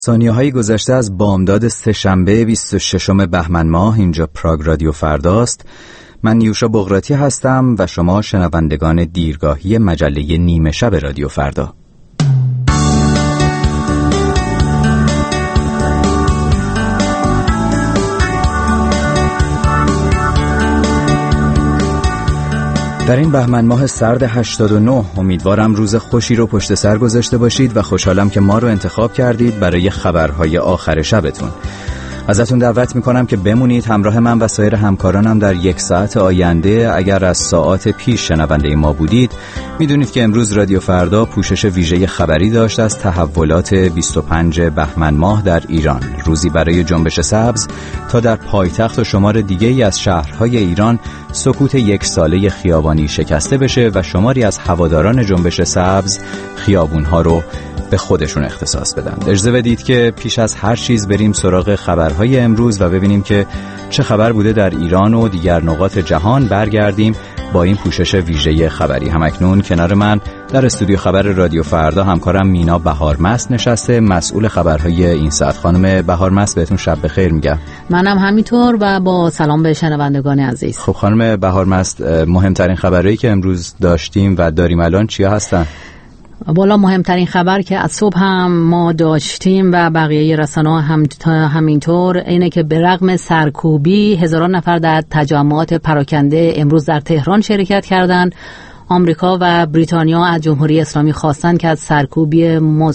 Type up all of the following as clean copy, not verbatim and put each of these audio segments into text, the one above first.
ثانیه‌های گذشته از بامداد سه‌شنبه 26 بهمن ماه اینجا پراگ رادیو فرداست. من نیوشا بغراتی هستم و شما شنوندگان دیرگاهی مجله نیمه شب رادیو فردا. در این بهمن ماه سرد 89 امیدوارم روز خوشی رو پشت سر گذاشته باشید و خوشحالم که ما رو انتخاب کردید برای خبرهای آخر شبتون. ازتون دعوت میکنم که بمونید همراه من و سایر همکارانم در یک ساعت آینده. اگر از ساعات پیش شنونده ما بودید میدونید که امروز رادیو فردا پوشش ویژه خبری داشت از تحولات 25 بهمن ماه در ایران، روزی برای جنبش سبز تا در پایتخت و شمار دیگه‌ای از شهرهای ایران سکوت یک ساله خیابانی شکسته بشه و شماری از هواداران جنبش سبز خیابونها رو به خودشون اختصاص بدن. اجازه بدید که پیش از هر چیز بریم سراغ خبرهای امروز و ببینیم که چه خبر بوده در ایران و دیگر نقاط جهان. برگردیم با این پوشش ویژه خبری. همکنون کنار من در استودیو خبر رادیو فردا همکارم مینا بهارمست نشسته، مسئول خبرهای این ساعت. خانم بهارمست بهتون شب بخیر میگم. منم همینطور و با سلام به شنوندگان عزیز. خب خانم بهارمست، مهمترین خبرهایی که امروز داشتیم و داریم الان چیا هستن؟ بالا مهمترین خبر که از صبح هم ما داشتیم و بقیه رسانه‌ها هم همینطور اینه که به رغم سرکوبی هزاران نفر در تجمعات پراکنده امروز در تهران شرکت کردند. آمریکا و بریتانیا از جمهوری اسلامی خواستند که از سرکوبی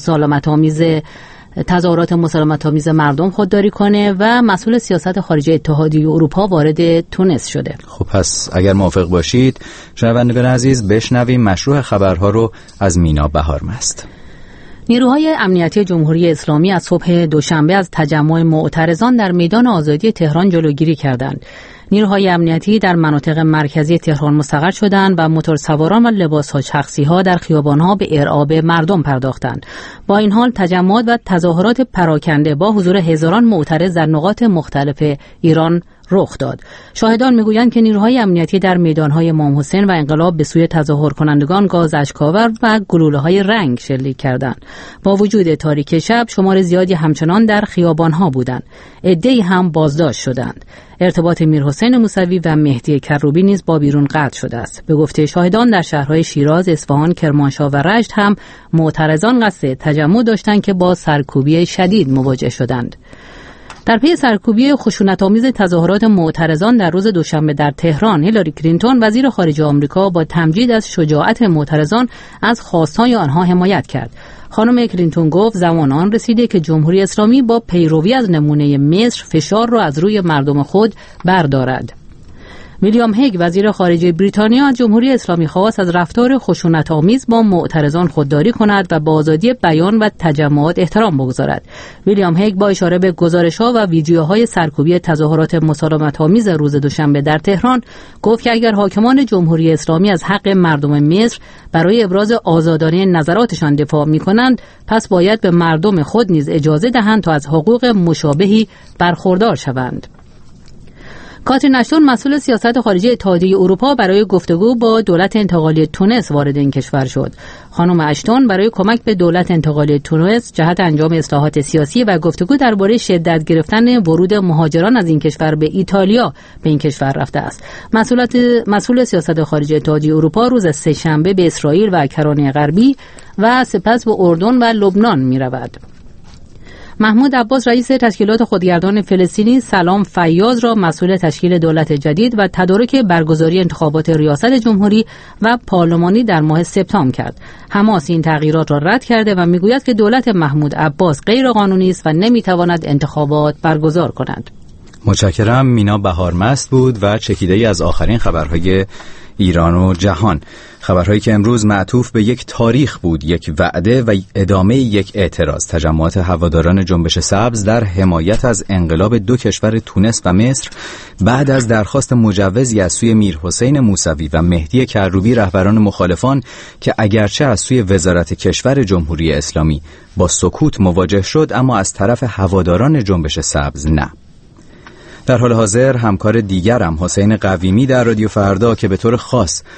تظاهرات مسالمت‌آمیز مردم خودداری کنه و مسئول سیاست خارجی اتحادیه اروپا وارد تونس شده. خب پس اگر موافق باشید شنوندگان عزیز بشنویم مشروع خبرها رو از مینا بهارمست. نیروهای امنیتی جمهوری اسلامی از صبح دوشنبه از تجمع معترضان در میدان آزادی تهران جلوگیری کردند. نیروهای امنیتی در مناطق مرکزی تهران مستقر شدند و موتورسواران و لباس‌ها شخصی‌ها در خیابان‌ها به ارعاب مردم پرداختند. با این حال تجمعات و تظاهرات پراکنده با حضور هزاران معترض در نقاط مختلف ایران رخ داد. شاهدان میگویند که نیروهای امنیتی در میدان‌های امام حسین و انقلاب به سوی تظاهر کنندگان گاز اشک‌آور و گلوله‌های رنگ شلیک کردند. با وجود تاریکی شب شمار زیادی همچنان در خیابان‌ها بودند. عده‌ای هم بازداشت شدند. ارتباط میرحسین موسوی و مهدی کروبی نیز با بیرون قطع شده است. به گفته شاهدان در شهرهای شیراز، اصفهان، کرمانشاه و رشت هم معترضان قصد تجمع داشتند که با سرکوبی شدید مواجه شدند. در پی سرکوبی خشونت‌آمیز تظاهرات معترضان در روز دوشنبه در تهران، هیلاری کلینتون وزیر خارجه آمریکا با تمجید از شجاعت معترضان از خواستهای آنها حمایت کرد. خانم کلینتون گفت زمان آن رسیده که جمهوری اسلامی با پیروی از نمونه مصر فشار را از روی مردم خود بردارد. ویلیام هیگ وزیر خارجه بریتانیا از جمهوری اسلامی خواست از رفتار خشونت‌آمیز با معترضان خودداری کند و به آزادی بیان و تجمعات احترام بگذارد. ویلیام هیگ با اشاره به گزارش‌ها و ویدیوهای سرکوبی تظاهرات مسالمت‌آمیز روز دوشنبه در تهران گفت که اگر حاکمان جمهوری اسلامی از حق مردم مصر برای ابراز آزادانه نظراتشان دفاع می‌کنند، پس باید به مردم خود نیز اجازه دهند تا از حقوق مشابهی برخوردار شوند. کاترین اشتون مسئول سیاست خارجی اتحادیه اروپا برای گفتگو با دولت انتقالی تونس وارد این کشور شد. خانم اشتون برای کمک به دولت انتقالی تونس جهت انجام اصلاحات سیاسی و گفتگو درباره شدت گرفتن ورود مهاجران از این کشور به ایتالیا به این کشور رفته است. مسئول سیاست خارجی اتحادیه اروپا روز سه‌شنبه به اسرائیل و کرانه غربی و سپس به اردن و لبنان می‌رود. محمود عباس رئیس تشکیلات خودگردان فلسطینی سلام فیاض را مسئول تشکیل دولت جدید و تدارک برگزاری انتخابات ریاست جمهوری و پارلمانی در ماه سپتامبر کرد. حماس این تغییرات را رد کرده و میگوید که دولت محمود عباس غیر قانونی است و نمیتواند انتخابات برگزار کند. متشکرم. مینا بهارمست بود و چکیده‌ای از آخرین خبرهای ایران و جهان. خبرهایی که امروز معطوف به یک تاریخ بود، یک وعده و ادامه یک اعتراض. تجمعات هواداران جنبش سبز در حمایت از انقلاب دو کشور تونس و مصر بعد از درخواست مجوزی از سوی میرحسین موسوی و مهدی کروبی رهبران مخالفان که اگرچه از سوی وزارت کشور جمهوری اسلامی با سکوت مواجه شد، اما از طرف هواداران جنبش سبز نه. در حال حاضر همکار دیگرم حسین قویمی در رادیو فردا که به طور خاص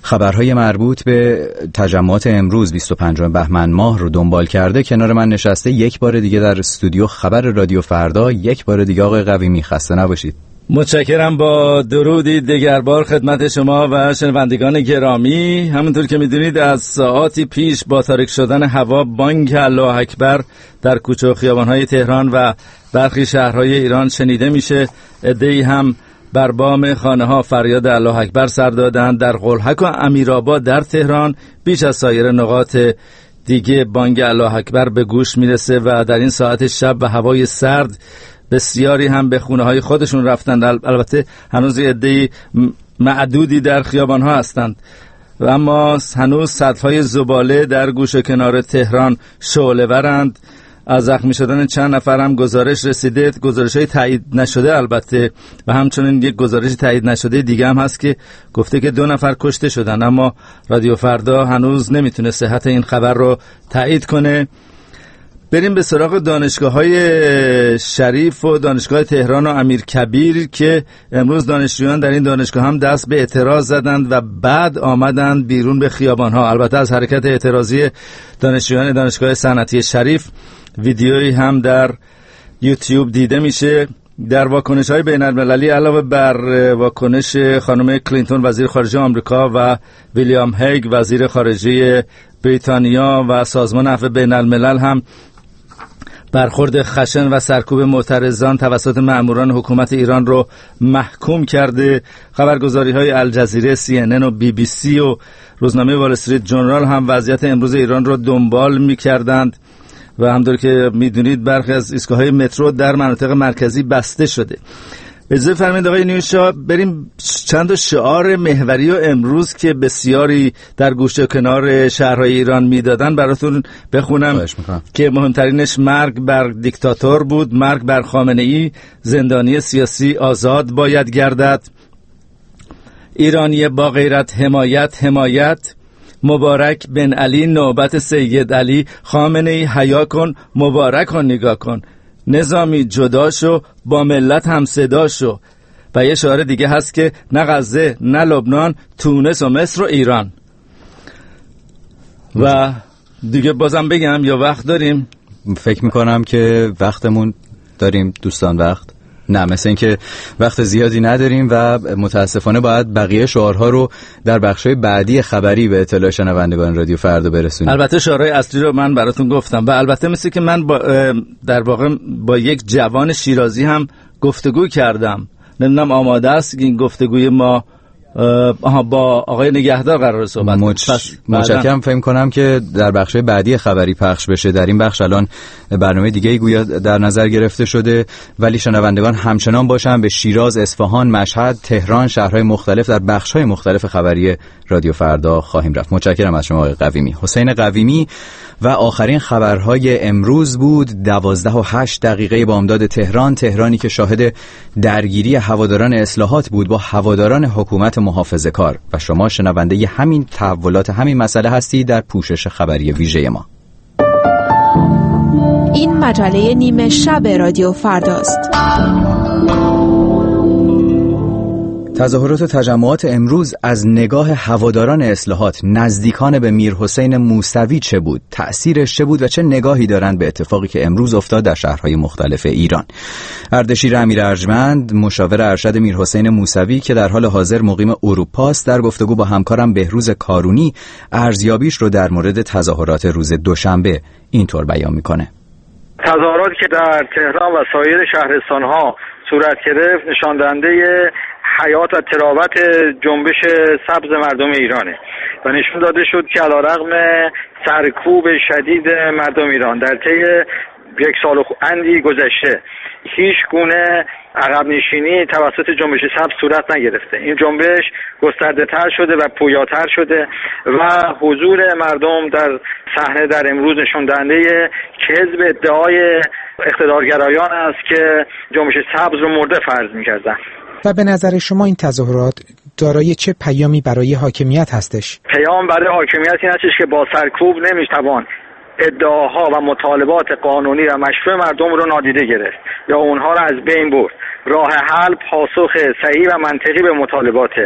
خبرهای مربوط به تجمعات امروز 25 بهمن ماه رو دنبال کرده کنار من نشسته یک بار دیگه در استودیو خبر رادیو فردا. یک بار دیگه آقای قویمی خسته نباشید. متشکرم. با درودی دیگربار خدمت شما و شنوندگان گرامی. همونطور که میدونید از ساعاتی پیش با تاریک شدن هوا بانگ الله اکبر در کوچه و خیابان‌های تهران و برخی شهرهای ایران شنیده میشه. عده‌ای هم بر بام خانه‌ها فریاد الله اکبر سر دادند. در قلهک و امیرآباد در تهران بیش از سایر نقاط دیگه بانگ الله اکبر به گوش میرسه و در این ساعت شب و هوای سرد بسیاری هم به خونه‌های خودشون رفتند. البته هنوز عده‌ای معدودی در خیابان‌ها هستند و اما هنوز سطل‌های زباله در گوشه کنار تهران شعله‌ورند. از زخمی شدن چند نفر هم گزارش رسیده، گزارش‌های تایید نشده البته، و همچنین یک گزارش تایید نشده دیگه هم هست که گفته که 2 نفر کشته شدن، اما رادیو فردا هنوز نمیتونه صحت این خبر رو تایید کنه. بریم به سراغ دانشگاه‌های شریف و دانشگاه تهران و امیرکبیر که امروز دانشجویان در این دانشگاه هم دست به اعتراض زدند و بعد آمدند بیرون به خیابان‌ها. البته از حرکت اعتراضی دانشجویان دانشگاه صنعتی شریف ویدیویی هم در یوتیوب دیده میشه. در واکنش‌های بین‌المللی علاوه بر واکنش خانم کلینتون وزیر خارجه آمریکا و ویلیام هیگ وزیر خارجه بریتانیا و سازمان عفو بین‌الملل هم برخورد خشن و سرکوب معترضان توسط مأموران حکومت ایران رو محکوم کرده. خبرگزاری‌های الجزیره، CNN و BBC و روزنامه وال استریت ژورنال هم وضعیت امروز ایران رو دنبال می‌کردند و همونطور که می‌دونید برخی از ایستگاه‌های مترو در مناطق مرکزی بسته شده. اجازه فرمایید آقای نیوشا بریم چند تا شعار محوری و امروز که بسیاری در گوشه کنار شهرهای ایران میدادن براتون بخونم که مهمترینش مرگ بر دیکتاتور بود، مرگ بر خامنه‌ای، زندانی سیاسی آزاد باید گردد، ایرانی با غیرت حمایت حمایت، مبارک بن علی نوبت سید علی، خامنه‌ای حیا کن مبارک کن نگاه کن، نظامی جدا شو با ملت هم صدا شو. و یه شعار دیگه هست که نه غزه نه لبنان، تونس و مصر و ایران. و دیگه بازم بگم یا وقت داریم؟ فکر میکنم که وقتمون داریم دوستان. وقت نه، مثل این که وقت زیادی نداریم و متاسفانه باید بقیه شعارها رو در بخشای بعدی خبری به اطلاع شنوندگان رادیو فردا برسونیم. البته شعارهای اصلی رو من براتون گفتم و البته مثل که من در واقع با یک جوان شیرازی هم گفتگو کردم. نمیدونم آماده است این گفتگوی ما با آقای نگهدار قرار صحبت متشکرم. فکر کنم که در بخش بعدی خبری پخش بشه. در این بخش الان برنامه دیگه‌ای گویا در نظر گرفته شده، ولی شنوندگان همچنان باشن به شیراز، اصفهان، مشهد، تهران، شهرهای مختلف در بخش‌های مختلف خبری رادیو فردا خواهیم رفت. متشکرم از شما آقای قویمی. حسین قویمی. و آخرین خبرهای امروز بود 12:08 بامداد تهرانی که شاهد درگیری هواداران اصلاحات بود با هواداران حکومت محافظه‌کار و شما شنونده همین تحولات همین مسئله هستی در پوشش خبری ویژه ما. این مجله نیمه شب رادیو فرداست. تظاهرات و تجمعات امروز از نگاه هواداران اصلاحات نزدیکان به میرحسین موسوی چه بود؟ تأثیرش چه بود و چه نگاهی دارند به اتفاقی که امروز افتاد در شهرهای مختلف ایران؟ اردشیر امیر ارجمند، مشاور ارشد میرحسین موسوی که در حال حاضر مقیم اروپا است، در گفتگو با همکارم بهروز کارونی ارزیابیش رو در مورد تظاهرات روز دوشنبه اینطور بیان میکنه. تظاهراتی که در تهران و سایر شهرستان‌ها صورت گرفت نشان دهنده حیات و تراوت جنبش سبز مردم ایرانه و نشون داده شد که علیرغم سرکوب شدید مردم ایران در طی 1 سال اندی گذشته هیچ گونه عقب نشینی توسط جنبش سبز صورت نگرفته. این جنبش گسترده تر شده و پویاتر شده و حضور مردم در صحنه در امروز نشون دهنده کذب ادعای اقتدارگرایان است که جنبش سبز رو مرده فرض می‌کردند. و به نظر شما این تظاهرات دارای چه پیامی برای حاکمیت هستش؟ پیام برای حاکمیت این هستش که با سرکوب نمیتوان ادعاها و مطالبات قانونی و مشروع مردم رو نادیده گرفت یا اونها رو از بین برد. راه حل پاسخ صحیح و منطقی به مطالباته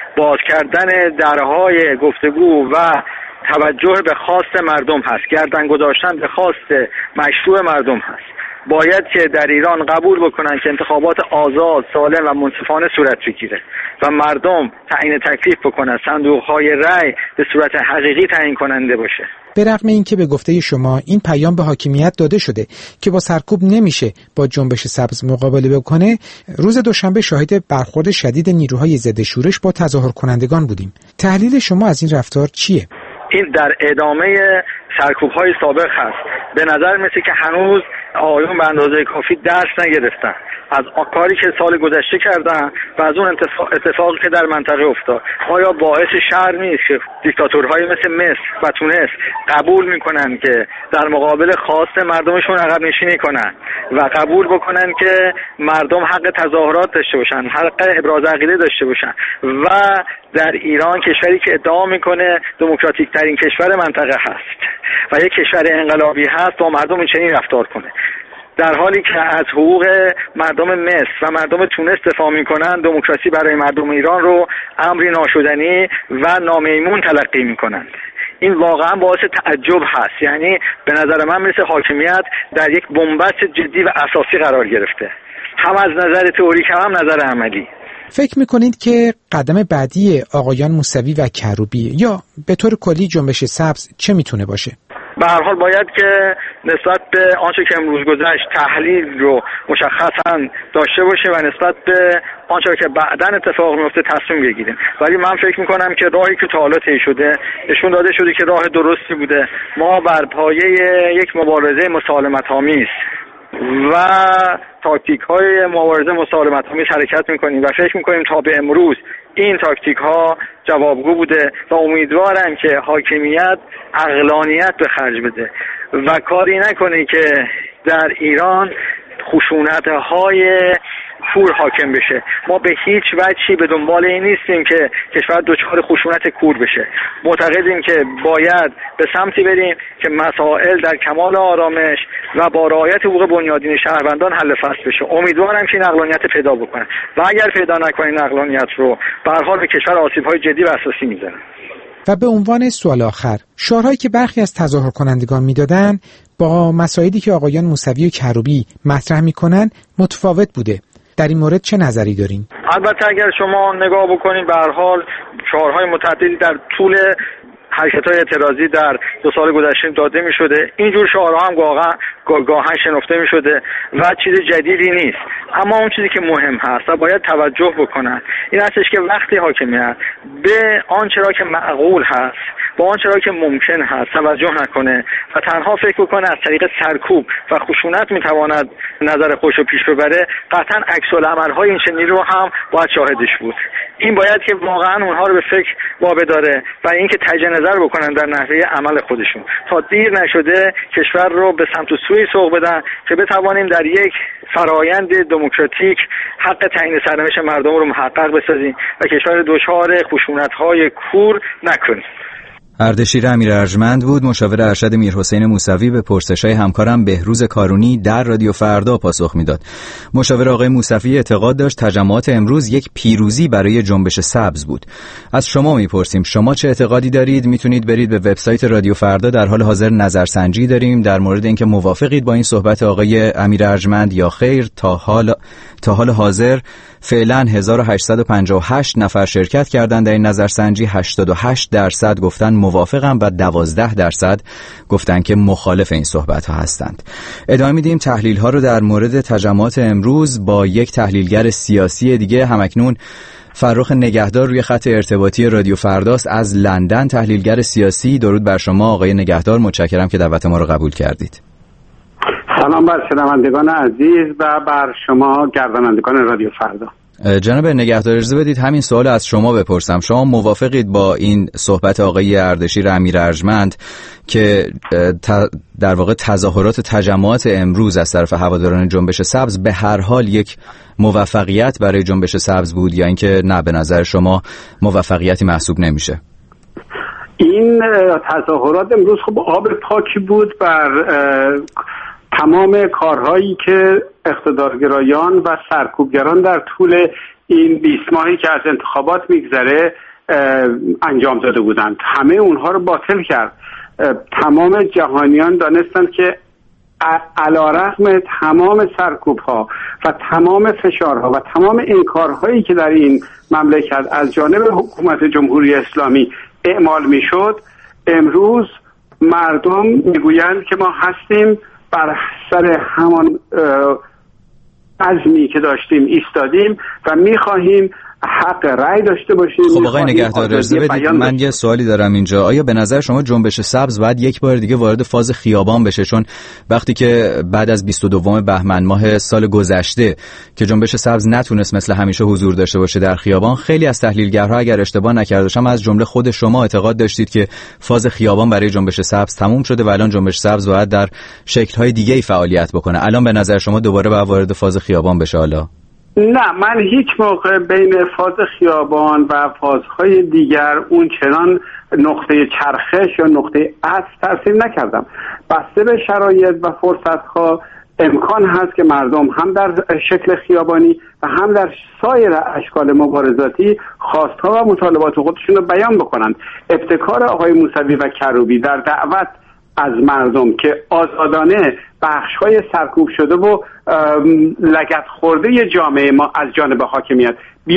باز کردن درهای گفتگو و توجه به خواست مردم هست، گردن گذاشتن به خواست مشروع مردم هست. باید که در ایران قبول بکنن که انتخابات آزاد، سالم و منصفانه صورت بگیره و مردم تعیین تکلیف بکنن، صندوق‌های رأی به صورت حقیقی تعیین کننده باشه. به رغم اینکه به گفته شما این پیام به حاکمیت داده شده که با سرکوب نمیشه با جنبش سبز مقابله بکنه، روز دوشنبه شاهد برخورد شدید نیروهای ضد شورش با تظاهر کنندگان بودیم. تحلیل شما از این رفتار چیه؟ این در ادامه سرکوب‌های سابق هست. به نظر میسه که هنوز آقایون به اندازه کافی درس نگرفتن از کاری که سال گذشته کردن و از اون اتفاقی که در منطقه افتاد. آیا باعث شرم نیست که دیکتاتورهای مثل مصر و تونس قبول میکنن که در مقابل خواست مردمشون عقب نشینی کنن و قبول بکنن که مردم حق تظاهرات داشته باشن، حق ابراز عقیده داشته باشن و در ایران کشوری که ادعا میکنه دموکراتیک ترین کشور منطقه هست و یک کشور انقلابی هست با مردم چنین رفتار کنه، در حالی که از حقوق مردم مصر و مردم تونس دفاع میکنن، دموکراسی برای مردم ایران رو امری ناشدنی و نامیمون تلقی میکنند. این واقعا باعث تعجب هست. یعنی به نظر من مثل حاکمیت در یک بنبست جدی و اساسی قرار گرفته، هم از نظر تئوریک هم نظر عملی. فکر میکنید که قدم بعدی آقایان موسوی و کروبی یا به طور کلی جنبش سبز چه میتونه باشه؟ به هر حال باید که نسبت به آنچه که امروز گذشت تحلیل رو مشخصا داشته باشه و نسبت به آنچه که بعداً اتفاق میفته تصمیم بگیریم. ولی من فکر میکنم که راهی که تا حالا طی شده نشون داده شده که راه درستی بوده. ما بر پایه یک مبارزه مسالمت‌آمیز و تاکتیک های مبارزه مسالمت‌آمیز حرکت میکنیم و فکر میکنیم تا به امروز این تاکتیک ها جوابگو بوده و امیدوارم که حاکمیت عقلانیت به خرج بده و کاری نکنه که در ایران خشونت های کور حاکم بشه. ما به هیچ وجهی به دنبال این نیستیم که کشور دچار خشونت کور بشه. معتقدیم که باید به سمتی بریم که مسائل در کمال آرامش و با رعایت حقوق بنیادین شهروندان حل فصل بشه. امیدوارم که این عقلانیت پیدا بکنه و اگر پیدا نکنه این عقلانیت رو به هر حال به کشور آسیب‌های جدی و اساسی میزنه. و به عنوان سوال آخر، شعارهایی که برخی از تظاهر کنندگان میدادن با مسائلی که آقایان موسوی و کروبی مطرح میکنن متفاوت بوده. در این مورد چه نظری دارین؟ البته اگر شما نگاه بکنید به هر حال شعارهای متعددی در طول حرکت‌های اعتراضی در 2 سال گذشته داده می‌شده. اینجور شعارها هم گاهن شنفته می‌شده و چیز جدیدی نیست. اما اون چیزی که مهم هست و باید توجه بکنن این هستش که وقتی حاکمیت به آنچه را که معقول هست با آنچه را که ممکن هست توجه نکنه و تنها فکر بکنه از طریق سرکوب و خشونت می‌تواند نظر خودش رو پیش ببره، قطعاً عکس‌العمل‌های این چنینی رو هم باید شاهدش بود. این باید که واقعاً اونها رو به فکر وابداره و اینکه تجدید نظر بکنن در نحوه عمل خودشون تا دیر نشده کشور رو به سمت و سوی سوق بدن که بتوانیم در یک فرایند دموکراتیک حق تعیین سرنوشت مردم رو محقق بسازیم و کشور دچار خشونت‌های کور نکنیم. اردشیر امیر ارجمند بود، مشاور ارشد میرحسین موسوی به پرسش‌های همکارم بهروز کارونی در رادیو فردا پاسخ میداد. مشاور آقای موسوی اعتقاد داشت تجمعات امروز یک پیروزی برای جنبش سبز بود. از شما میپرسیم شما چه اعتقادی دارید؟ میتونید برید به وبسایت رادیو فردا، در حال حاضر نظرسنجی داریم در مورد اینکه موافقید با این صحبت آقای امیر ارجمند یا خیر. تا حال حاضر فعلا 1858 نفر شرکت کردند در این نظرسنجی. 88% گفتن موافقم و 12% گفتن که مخالف این صحبت ها هستند. ادامه میدیم تحلیل ها رو در مورد تجمعات امروز با یک تحلیلگر سیاسی دیگه. همکنون فرخ نگهدار روی خط ارتباطی رادیو فرداست از لندن، تحلیلگر سیاسی. درود بر شما آقای نگهدار، متشکرم که دعوت ما رو قبول کردید. سلام بر شنوندگان عزیز و بر شما گردانندگان رادیو فردا. جناب نگهدار اجازه بدید همین سوال از شما بپرسم. شما موافقید با این صحبت آقای اردشیر امیر ارجمند که در واقع تظاهرات تجمعات امروز از طرف هواداران جنبش سبز به هر حال یک موفقیت برای جنبش سبز بود یا اینکه نه به نظر شما موفقیتی محسوب نمیشه؟ این تظاهرات امروز خب آب پاکی بود بر تمام کارهایی که اقتدارگرایان و سرکوبگران در طول این 20 ماهی که از انتخابات میگذره انجام داده بودند. همه اونها رو باطل کرد. تمام جهانیان دانستند که علیرغم تمام سرکوب‌ها و تمام فشارها و تمام انکارهایی که در این مملکت از جانب حکومت جمهوری اسلامی اعمال میشد، امروز مردم میگویند که ما هستیم بر سر همان عزمی که داشتیم ایستادیم و میخواهیم حق رأی داشته باشیم. خب آقای نگهدار اجازه بدید من یه سوالی دارم اینجا. آیا به نظر شما جنبش سبز باید یک بار دیگه وارد فاز خیابان بشه؟ چون وقتی که بعد از 22 بهمن ماه سال گذشته که جنبش سبز نتونست مثل همیشه حضور داشته باشه در خیابان، خیلی از تحلیلگرها اگر اشتباه نکرده باشم از جمله خود شما اعتقاد داشتید که فاز خیابان برای جنبش سبز تموم شده و الان جنبش سبز باید در شکل‌های دیگه‌ای فعالیت بکنه. الان به نظر شما دوباره باید وارد فاز خیابان بشه؟ حالا نه، من هیچ موقع بین فاز خیابان و فازهای دیگر اون چنان نقطه چرخش یا نقطه عطف ترسیم نکردم. بسته به شرایط و فرصتها امکان هست که مردم هم در شکل خیابانی و هم در سایر اشکال مبارزاتی خواستها و مطالبات خودشون رو بیان بکنند. ابتکار آقای موسوی و کروبی در دعوت از مردم که آزادانه بخش‌های سرکوب شده و لگد خورده جامعه ما از جانب حاکمیت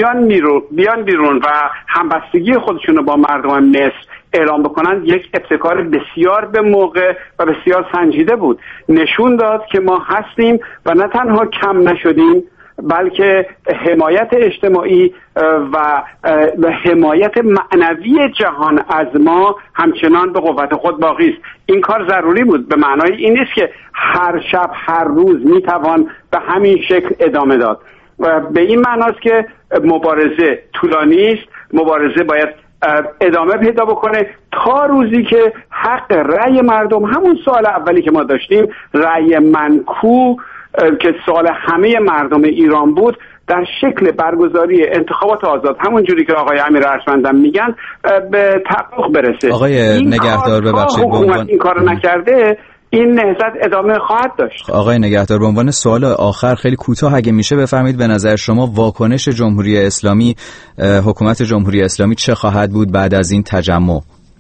بیان بیرون و همبستگی خودشون رو با مردم مصر اعلام بکنن، یک ابتکار بسیار به موقع و بسیار سنجیده بود. نشون داد که ما هستیم و نه تنها کم نشدیم بلکه حمایت اجتماعی و حمایت معنوی جهان از ما همچنان به قوت خود باقی است. این کار ضروری بود. به معنای این نیست که هر شب هر روز میتوان به همین شکل ادامه داد. و به این معناست که مبارزه طولانی است. مبارزه باید ادامه پیدا بکنه تا روزی که حق رأی مردم، همون سوال اولی که ما داشتیم، رأی منکو که سوال همه مردم ایران بود، در شکل برگزاری انتخابات آزاد، همون جوری که آقای امیر ارجمندم میگن، به تحقق برسه. آقای نگهدار ببخشید، حکومت این کارو نکرده، این نهضت ادامه خواهد داشت. آقای نگهدار، به عنوان سوال آخر خیلی کوتاه اگه میشه بفرمایید به نظر شما واکنش جمهوری اسلامی، حکومت جمهوری اسلامی چه خواهد بود بعد از این تجمع؟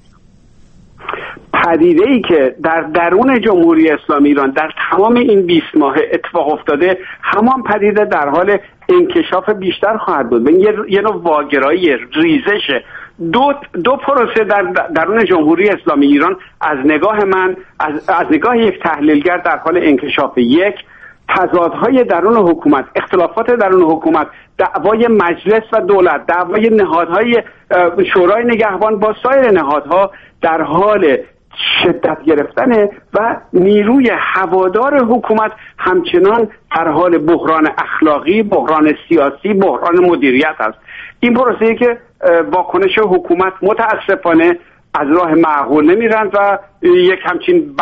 پدیده‌ای که در درون جمهوری اسلامی ایران در تمام این 20 ماه اتفاق افتاده، همان پدیده در حال انکشاف بیشتر خواهد بود. یه نوع واگرایی، ریزش. دو پروسه در درون جمهوری اسلامی ایران از نگاه من، از نگاه یک تحلیلگر، در حال انکشاف. یک، تضادهای درون حکومت، اختلافات درون حکومت، دعوای مجلس و دولت، دعوای نهادهای شورای نگهبان با سایر نهادها در حال شدت گرفتنه و نیروی هوادار حکومت همچنان در حال بحران اخلاقی، بحران سیاسی، بحران مدیریت است. این پروسه‌ای که واکنش حکومت متاسفانه از راه معقول نمیرند و یک همچین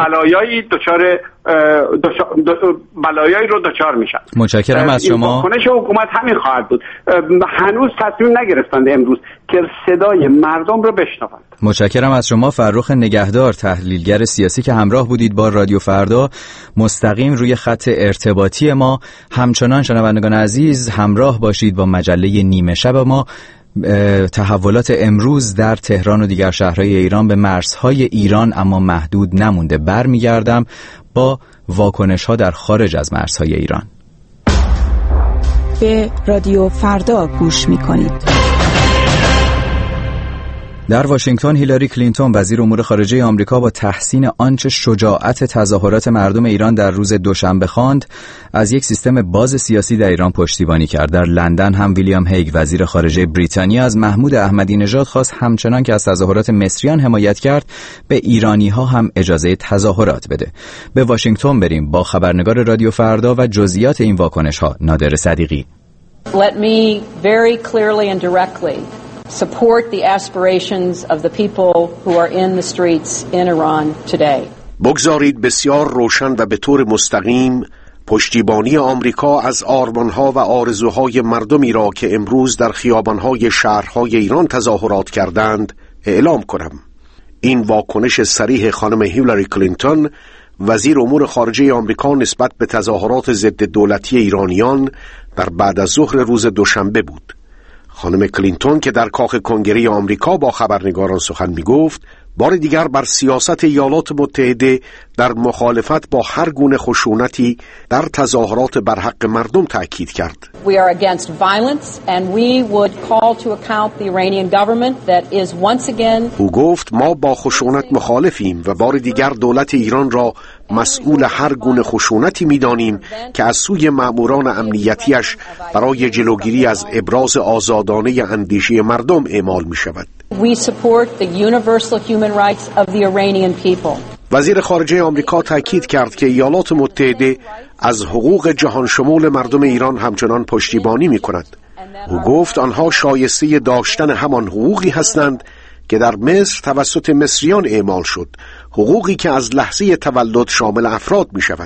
بلایایی رو دچار میشن. متشکرم از شما. واکنش حکومت همین خواهد بود. هنوز تصمیم نگرفتند امروز که صدای مردم رو بشنوند. متشکرم از شما فرخ نگهدار، تحلیلگر سیاسی که همراه بودید با رادیو فردا مستقیم روی خط ارتباطی ما. همچنان شنوندگان عزیز همراه باشید با مجله نیمه شب ما. تحولات امروز در تهران و دیگر شهرهای ایران به مرزهای ایران اما محدود نمونده. برمیگردم با واکنش‌ها در خارج از مرزهای ایران. به رادیو فردا گوش می‌کنید. در واشنگتن هیلاری کلینتون وزیر امور خارجه آمریکا با تحسین آنچه شجاعت تظاهرات مردم ایران در روز دوشنبه خواند از یک سیستم باز سیاسی در ایران پشتیبانی کرد. در لندن هم ویلیام هیگ وزیر خارجه بریتانیا از محمود احمدی نژاد خواست همچنان که از تظاهرات مصریان حمایت کرد به ایرانی‌ها هم اجازه تظاهرات بده. به واشنگتن بریم با خبرنگار رادیو فردا و جزئیات این واکنش‌ها. نادر صدیقی. Let me very clearly and directly support the aspirations of the people who are in the streets in Iran today. بگذارید بسیار روشن و به طور مستقیم پشتیبانی آمریکا از آرمانها و آرزوهای مردمی را که امروز در خیابانهای شهرهای ایران تظاهرات کردند اعلام کنم. این واکنش صریح خانم هیلاری کلینتون وزیر امور خارجه آمریکا نسبت به تظاهرات ضد دولتی ایرانیان در بعد از ظهر روز دوشنبه بود. خانم کلینتون که در کاخ کنگره آمریکا با خبرنگاران سخن می‌گفت، بار دیگر بر سیاست ایالات متحده در مخالفت با هر گونه خشونتی در تظاهرات بر حق مردم تأکید کرد. We are against violence and we would call to account the Iranian government that is once again. او گفت ما با خشونت مخالفیم و بار دیگر دولت ایران را مسئول هر گونه خشونتی می‌دانیم که از سوی مأموران امنیتیش برای جلوگیری از ابراز آزادانه اندیشه مردم اعمال می‌شود. We support the universal human rights of the Iranian people. وزیر خارجه آمریکا تاکید کرد که ایالات متحده از حقوق جهان شمول مردم ایران همچنان پشتیبانی می‌کند. او گفت آنها شایسته داشتن همان حقوقی هستند که در مصر توسط مصریان اعمال شد، حقوقی که از لحظه تولد شامل افراد می شود.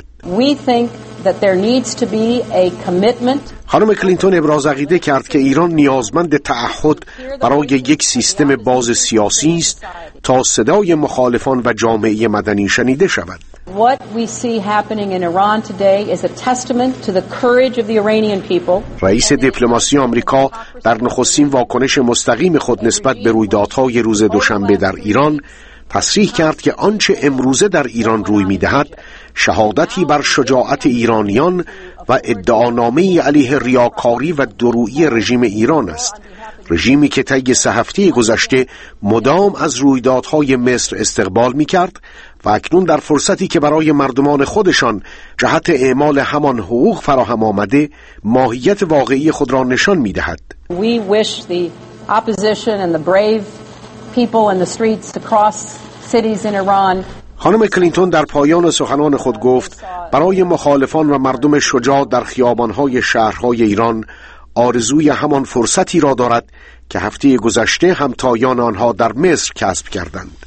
خانم کلینتون ابراز عقیده کرد که ایران نیازمند تعهد برای یک سیستم باز سیاسی است تا صدای مخالفان و جامعه مدنی شنیده شود. What we see happening in Iran today is a testament to the courage of the Iranian people. رئیس دیپلماسی آمریکا در نخستین واکنش مستقیم خود نسبت به رویدادهای روز دوشنبه در ایران تصریح کرد که آنچه امروزه در ایران روی می‌دهد شهادتی بر شجاعت ایرانیان و ادعانامه‌ای علیه ریاکاری و درویی رژیم ایران است، رژیمی که طی 3 هفته گذشته مدام از رویدادهای مصر استقبال می‌کرد و اکنون در فرصتی که برای مردمان خودشان جهت اعمال همان حقوق فراهم آمده ماهیت واقعی خود را نشان می‌دهد. We wish the opposition and the brave people in the streets across cities in Iran. خانم کلینتون در پایان سخنان خود گفت برای مخالفان و مردم شجاع در خیابان‌های شهرهای ایران آرزوی همان فرصتی را دارد که هفته گذشته همتایان آنها در مصر کسب کردند.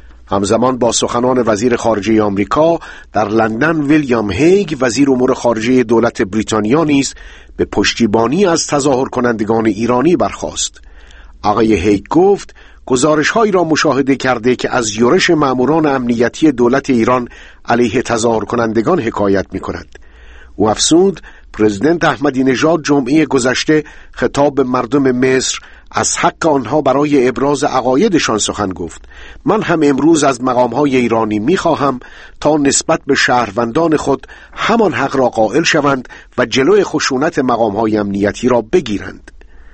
همزمان با سخنان وزیر خارجه آمریکا در لندن، ویلیام هیگ وزیر امور خارجه دولت بریتانیا نیز به پشتیبانی از تظاهر کنندگان ایرانی برخاست. آقای هیگ گفت گزارش‌هایی را مشاهده کرده که از یورش مأموران امنیتی دولت ایران علیه تظاهر کنندگان حکایت می‌کند. او افزود پرزیدنت احمدی نژاد جمعه گذشته خطاب به مردم مصر از حق آنها برای ابراز عقایدشان سخن گفت. من هم امروز از مقام‌های ایرانی می‌خواهم تا نسبت به شهروندان خود همان حق را قائل شوند و جلوی خشونت مقام‌های امنیتی را بگیرند.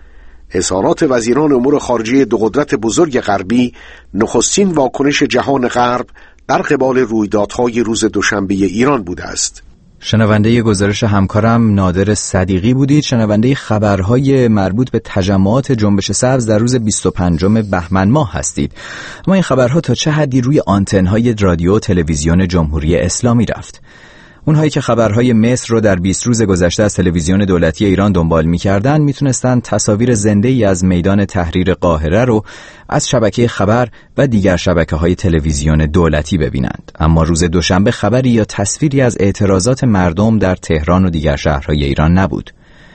اظهارات وزیران امور خارجه دو قدرت بزرگ غربی نخستین واکنش جهان غرب در قبال رویدادهای روز دوشنبه ایران بوده است. شنونده گزارش همکارم نادر صدیقی بودید، شنونده خبرهای مربوط به تجمعات جنبش سبز در روز 25 بهمن ماه هستید. اما این خبرها تا چه حدی روی آنتن‌های رادیو و تلویزیون جمهوری اسلامی رفت؟ اونهایی که خبرهای مصر رو در 20 روز گذشته از تلویزیون دولتی ایران دنبال می‌کردن میتونستن تصاویر زنده‌ای از میدان تحریر قاهره رو از شبکه خبر و دیگر شبکه‌های تلویزیون دولتی ببینند. اما روز دوشنبه خبری یا تصویری از اعتراضات مردم در تهران و دیگر شهرهای ایران نبود.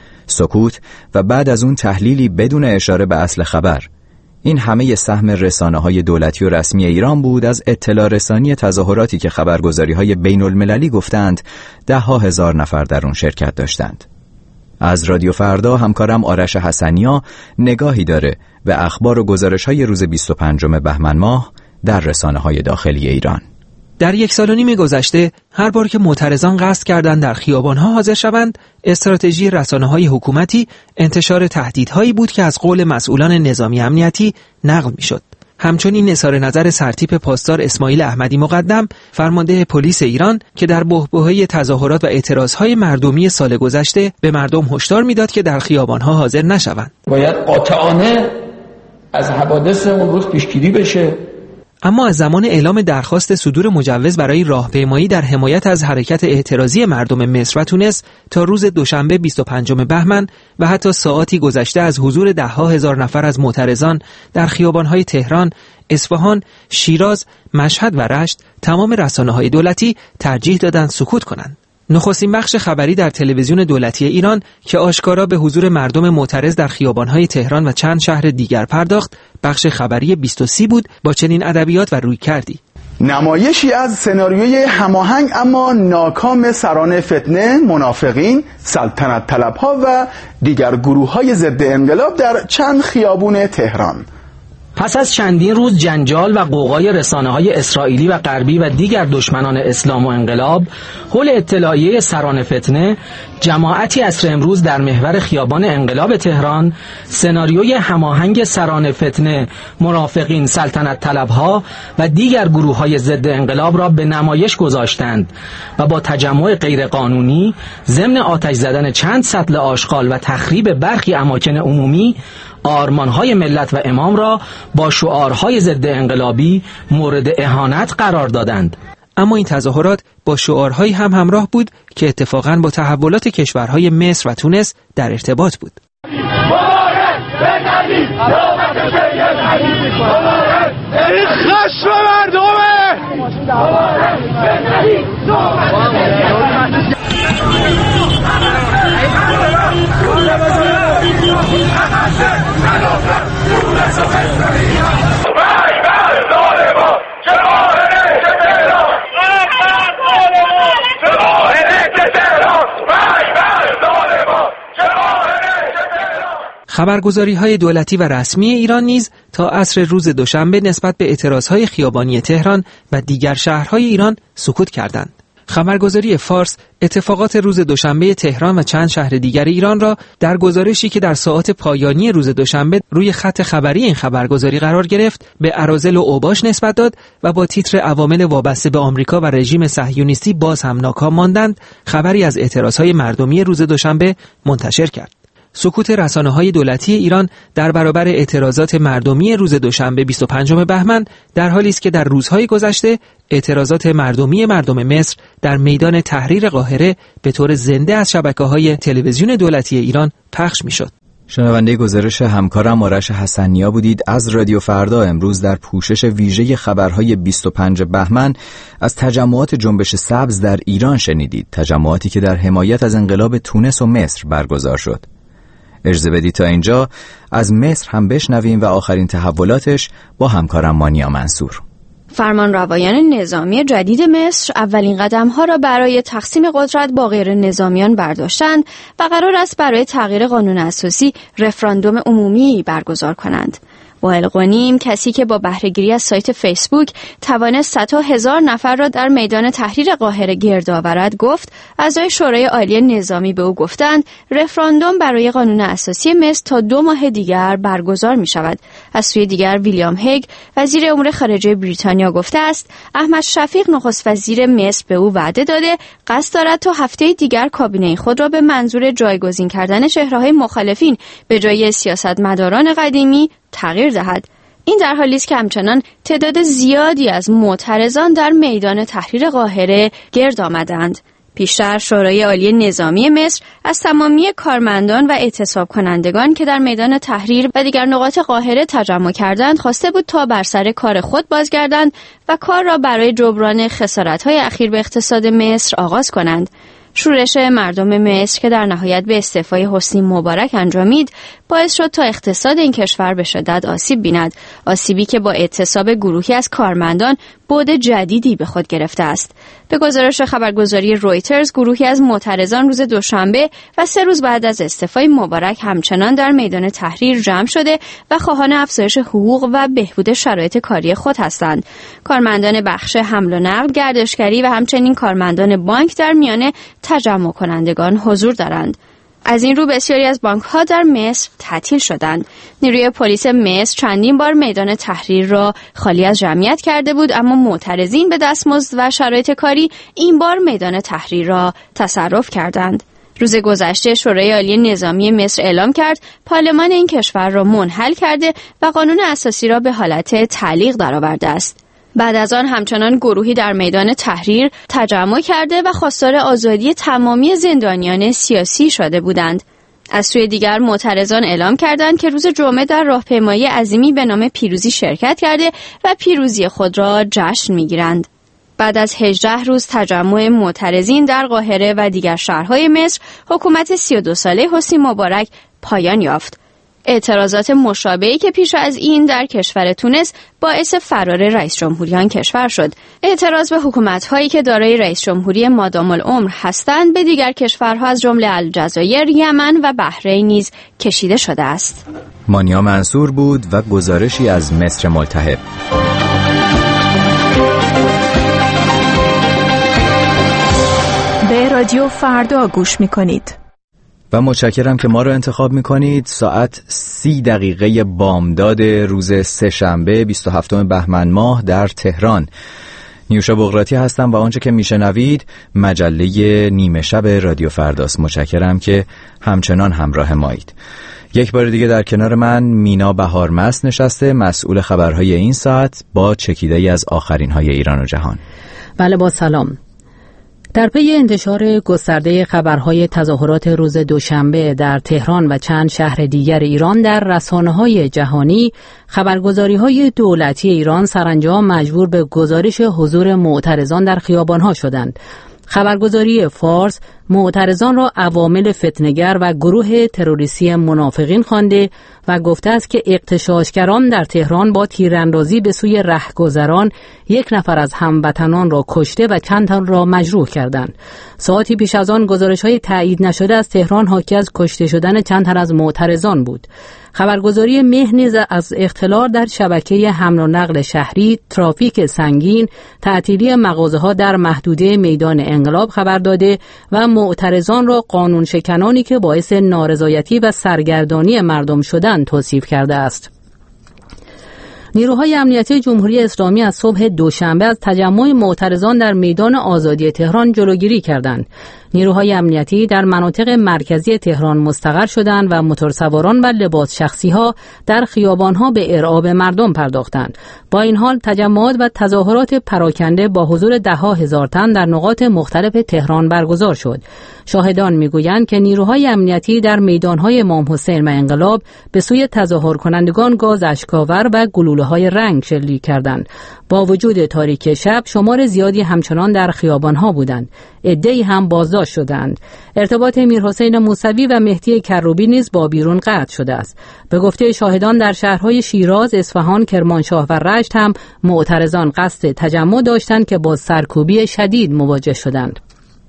سکوت و بعد از اون تحلیلی بدون اشاره به اصل خبر. این همه سهم رسانه‌های دولتی و رسمی ایران بود از اطلاع رسانی تظاهراتی که خبرگزاری‌های بین‌المللی گفتند 10,000 نفر در اون شرکت داشتند. از رادیو فردا همکارم آرش حسنیا نگاهی داره به اخبار و گزارش‌های روز 25 بهمن ماه در رسانه‌های داخلی ایران. در 1.5 سال گذشته هر بار که معترضان قصد کردند در خیابان‌ها حاضر شوند، استراتژی رسانه‌های حکومتی انتشار تهدیدهایی بود که از قول مسئولان نظامی امنیتی نقل می‌شد. همچنین اظهار نظر سرتیپ پاسدار اسماعیل احمدی مقدم، فرمانده پلیس ایران، که در بحبوحه تظاهرات و اعتراضهای مردمی سال گذشته به مردم هشدار می‌داد که در خیابان‌ها حاضر نشوند. باید قاطعانه از حوادث اون روز پیشگیری بشه. اما از زمان اعلام درخواست صدور مجوز برای راهپیمایی در حمایت از حرکت اعتراضی مردم مصر و تونس تا روز دوشنبه 25 بهمن و حتی ساعاتی گذشته از حضور 10,000 نفر از معترضان در خیابان‌های تهران، اصفهان، شیراز، مشهد و رشت، تمام رسانه‌های دولتی ترجیح دادند سکوت کنند. نخستین بخش خبری در تلویزیون دولتی ایران که آشکارا به حضور مردم معترض در خیابان‌های تهران و چند شهر دیگر پرداخت، بخش خبری 20 بود با چنین ادبیات و رویکردی: نمایشی از سناریوی هماهنگ اما ناکام سران فتنه، منافقین، سلطنت طلبها و دیگر گروه‌های ضد انقلاب در چند خیابون تهران. پس از چندین روز جنجال و قوقای رسانه‌های اسرائیلی و غربی و دیگر دشمنان اسلام و انقلاب حول اطلاعیه سران فتنه، جماعتی عصر امروز در محور خیابان انقلاب تهران سناریوی هماهنگ سران فتنه، منافقین، سلطنت طلبها و دیگر گروه‌های ضد انقلاب را به نمایش گذاشتند و با تجمع غیرقانونی ضمن آتش زدن چند سطل آشغال و تخریب برخی اماکن عمومی آرمان‌های ملت و امام را با شعارهای ضد انقلابی مورد اهانت قرار دادند. اما این تظاهرات با شعارهایی هم همراه بود که اتفاقاً با تحولات کشورهای مصر و تونس در ارتباط بود. خشم مردمه! خبرگزاری‌های دولتی و رسمی ایران نیز تا عصر روز دوشنبه نسبت به اعتراضهای خیابانی تهران و دیگر شهرهای ایران سکوت کردند. خبرگزاری فارس اتفاقات روز دوشنبه تهران و چند شهر دیگر ایران را در گزارشی که در ساعات پایانی روز دوشنبه روی خط خبری این خبرگزاری قرار گرفت به اراذل و اوباش نسبت داد و با تیتر عوامل وابسته به آمریکا و رژیم صهیونیستی باز هم ناکام ماندند خبری از اعتراضهای مردمی روز دوشنبه منتشر کرد. سکوت رسانه‌های دولتی ایران در برابر اعتراضات مردمی روز دوشنبه 25 بهمن در حالی است که در روزهای گذشته اعتراضات مردمی مردم مصر در میدان تحریر قاهره به طور زنده از شبکه‌های تلویزیون دولتی ایران پخش می‌شد. شنونده گزارش همکارم آرش حسنیا بودید از رادیو فردا. امروز در پوشش ویژه خبرهای 25 بهمن از تجمعات جنبش سبز در ایران شنیدید، تجمعاتی که در حمایت از انقلاب تونس و مصر برگزار شد. اجازه بدید تا اینجا از مصر هم بشنویم و آخرین تحولاتش با همکارم مانیا منصور. فرمانروایان نظامی جدید مصر اولین قدم‌ها را برای تقسیم قدرت با غیر نظامیان برداشتند و قرار است برای تغییر قانون اساسی رفراندوم عمومی برگزار کنند. وائل غنیم، کسی که با بهره‌گیری از سایت فیسبوک توانست صدها هزار نفر را در میدان تحریر قاهره گرد آورد، گفت اعضای شورای عالی نظامی به او گفتند رفراندوم برای قانون اساسی مصر تا 2 ماه دیگر برگزار می شود. از سوی دیگر ویلیام هگ، وزیر امور خارجه بریتانیا، گفته است احمد شفیق نخست وزیر مصر به او وعده داده قصد دارد تا هفته دیگر کابینه خود را به منظور جایگزین کردن چهره‌های مخالفین به جای سیاستمداران قدیمی تغییر دهد. این در حالی است که همچنان تعداد زیادی از معترضان در میدان تحریر قاهره گرد آمدند. پیشتر شورای عالی نظامی مصر از تمامی کارمندان و اعتصاب کنندگان که در میدان تحریر و دیگر نقاط قاهره تجمع کردند خواسته بود تا بر سر کار خود بازگردند و کار را برای جبران خسارت‌های اخیر به اقتصاد مصر آغاز کنند. شورش مردم مصر که در نهایت به استعفای حسنی مبارک انجامید باعث شد تا اقتصاد این کشور به شدت آسیب بیند، آسیبی که با اعتصاب گروهی از کارمندان بعد جدیدی به خود گرفته است. به گزارش خبرگزاری رویترز، گروهی از معترضان روز دوشنبه و 3 روز بعد از استعفای مبارک همچنان در میدان تحریر جمع شده و خواهان افزایش حقوق و بهبود شرایط کاری خود هستند. کارمندان بخش حمل و نقل، گردشگری و همچنین کارمندان بانک در میان تجمع کنندگان حضور دارند. از این رو بسیاری از بانک‌ها در مصر تعطیل شدند. نیروی پلیس مصر چندین بار میدان تحریر را خالی از جمعیت کرده بود، اما معترضین به دستمزد و شرایط کاری این بار میدان تحریر را تصرف کردند. روز گذشته شورای عالی نظامی مصر اعلام کرد پارلمان این کشور را منحل کرده و قانون اساسی را به حالت تعلیق درآورده است. بعد از آن همچنان گروهی در میدان تحریر تجمع کرده و خواستار آزادی تمامی زندانیان سیاسی شده بودند. از سوی دیگر معترضان اعلام کردند که روز جمعه در راهپیمایی عظیمی به نام پیروزی شرکت کرده و پیروزی خود را جشن می‌گیرند. بعد از 18 روز تجمع معترضین در قاهره و دیگر شهرهای مصر، حکومت 32 ساله حسنی مبارک پایان یافت. اعتراضات مشابهی که پیش از این در کشور تونس باعث فرار رئیس جمهوری آن کشور شد. اعتراض به حکومت‌هایی که دارای رئیس جمهوری مادام العمر هستند به دیگر کشورها از جمله الجزایر، یمن و بحرین نیز کشیده شده است. مانیا منصور بود و گزارشی از مصر ملتهب. به رادیو فردا گوش می‌کنید. و متشکرم که ما رو انتخاب میکنید. ساعت 30 بامداد روز سه‌شنبه 27 بهمن ماه در تهران. نیوشا بغراتی هستم و آنچه که میشنوید مجله نیمه شب رادیو فرداست. متشکرم که همچنان همراه مایید. یک بار دیگه در کنار من مینا بهارمست نشسته، مسئول خبرهای این ساعت با چکیده‌ای از آخرین های ایران و جهان. بله، با سلام. در پی انتشار گسترده خبرهای تظاهرات روز دوشنبه در تهران و چند شهر دیگر ایران در رسانه‌های جهانی، خبرگزاری‌های دولتی ایران سرانجام مجبور به گزارش حضور معترضان در خیابان‌ها شدند. خبرگزاری فارس معترضان را عوامل فتنه‌گر و گروه تروریستی منافقین خوانده و گفته است که اغتشاشگران در تهران با تیراندازی به سوی رهگذران 1 نفر از هموطنان را کشته و چند تن را مجروح کردند. ساعتی پیش از آن گزارش‌های تایید نشده از تهران حاکی از کشته شدن چند تن از معترضان بود. خبرگزاری مه نیز از اختلال در شبکه حمل و نقل شهری، ترافیک سنگین، تعطیلی مغازه‌ها در محدوده میدان انقلاب خبر داده و معترضان را قانون شکنانی که باعث نارضایتی و سرگردانی مردم شدند توصیف کرده است. نیروهای امنیتی جمهوری اسلامی از صبح دوشنبه از تجمع معترضان در میدان آزادی تهران جلوگیری کردند. نیروهای امنیتی در مناطق مرکزی تهران مستقر شدند و موتورسواران و لباس شخصی‌ها در خیابان‌ها به ارعاب مردم پرداختند. با این حال تجمعات و تظاهرات پراکنده با حضور ده‌ها هزار تن در نقاط مختلف تهران برگزار شد. شاهدان می‌گویند که نیروهای امنیتی در میدان‌های امام حسین و انقلاب به سوی تظاهر کنندگان گاز اشک‌آور و گلوله‌های رنگ شلیک کردند. با وجود تاریکی شب شمار زیادی همچنان در خیابان‌ها بودند. عده‌ای هم بازداشت شدند. ارتباط میرحسین موسوی و مهدی کروبی نیز با بیرون قطع شده است. به گفته شاهدان در شهرهای شیراز، اصفهان، کرمانشاه و رشت هم معترضان قصد تجمع داشتند که با سرکوبی شدید مواجه شدند.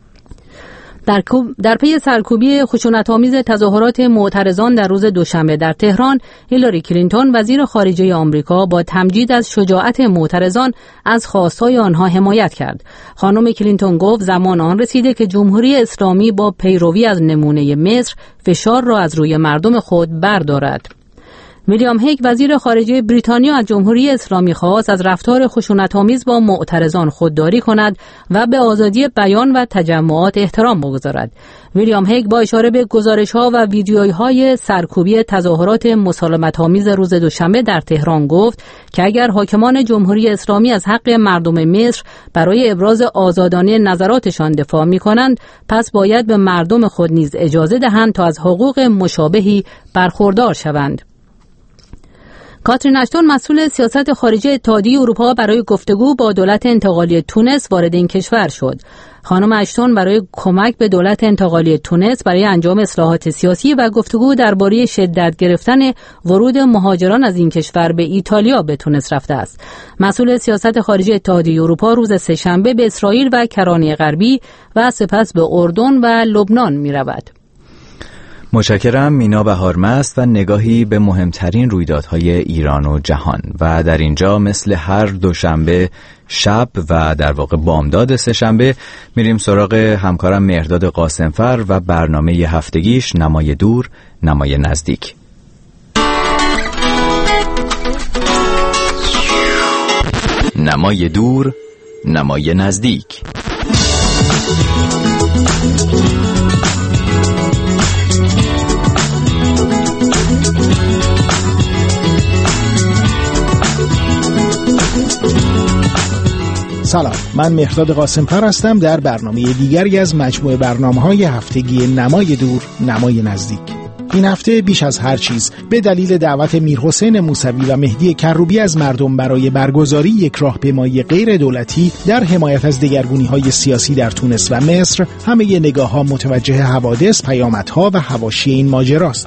در پی سرکوبی خشونت‌آمیز تظاهرات معترضان در روز دوشنبه در تهران، هیلاری کلینتون وزیر خارجه آمریکا با تمجید از شجاعت معترضان از خواستهای آنها حمایت کرد. خانم کلینتون گفت زمان آن رسیده که جمهوری اسلامی با پیروی از نمونه مصر فشار را از روی مردم خود بردارد. ویلیام هیگ وزیر خارجه بریتانیا از جمهوری اسلامی خواست از رفتار خشونت‌آمیز با معترضان خودداری کند و به آزادی بیان و تجمعات احترام بگذارد. ویلیام هیگ با اشاره به گزارش‌ها و ویدیوهای سرکوبی تظاهرات مسالمت‌آمیز روز دوشنبه در تهران گفت که اگر حاکمان جمهوری اسلامی از حق مردم مصر برای ابراز آزادانه نظراتشان دفاع می‌کنند، پس باید به مردم خود نیز اجازه دهند تا از حقوق مشابهی برخوردار شوند. کاترین اشتون مسئول سیاست خارجی اتحادیه اروپا برای گفتگو با دولت انتقالی تونس وارد این کشور شد. خانم اشتون برای کمک به دولت انتقالی تونس برای انجام اصلاحات سیاسی و گفتگو درباره شدت گرفتن ورود مهاجران از این کشور به ایتالیا به تونس رفته است. مسئول سیاست خارجی اتحادیه اروپا روز سه‌شنبه به اسرائیل و کرانه غربی و سپس به اردن و لبنان می‌رود. متشکرم. مینا بهارمست و نگاهی به مهمترین رویدادهای ایران و جهان. و در اینجا مثل هر دوشنبه شب و در واقع بامداد سه‌شنبه میریم سراغ همکارم مهرداد قاسمفر و برنامه هفتگیش نمای دور نمای نزدیک. نمای دور نمای نزدیک. سلام، من مهرداد قاسمپر هستم در برنامه دیگری از مجموعه برنامه‌های هفتگی نمای دور نمای نزدیک. این هفته بیش از هر چیز به دلیل دعوت میرحسین موسوی و مهدی کروبی از مردم برای برگزاری یک راهپیمایی غیر دولتی در حمایت از دگرگونی‌های سیاسی در تونس و مصر، همه نگاه‌ها متوجه حوادث، پیامدها و حواشی این ماجراست.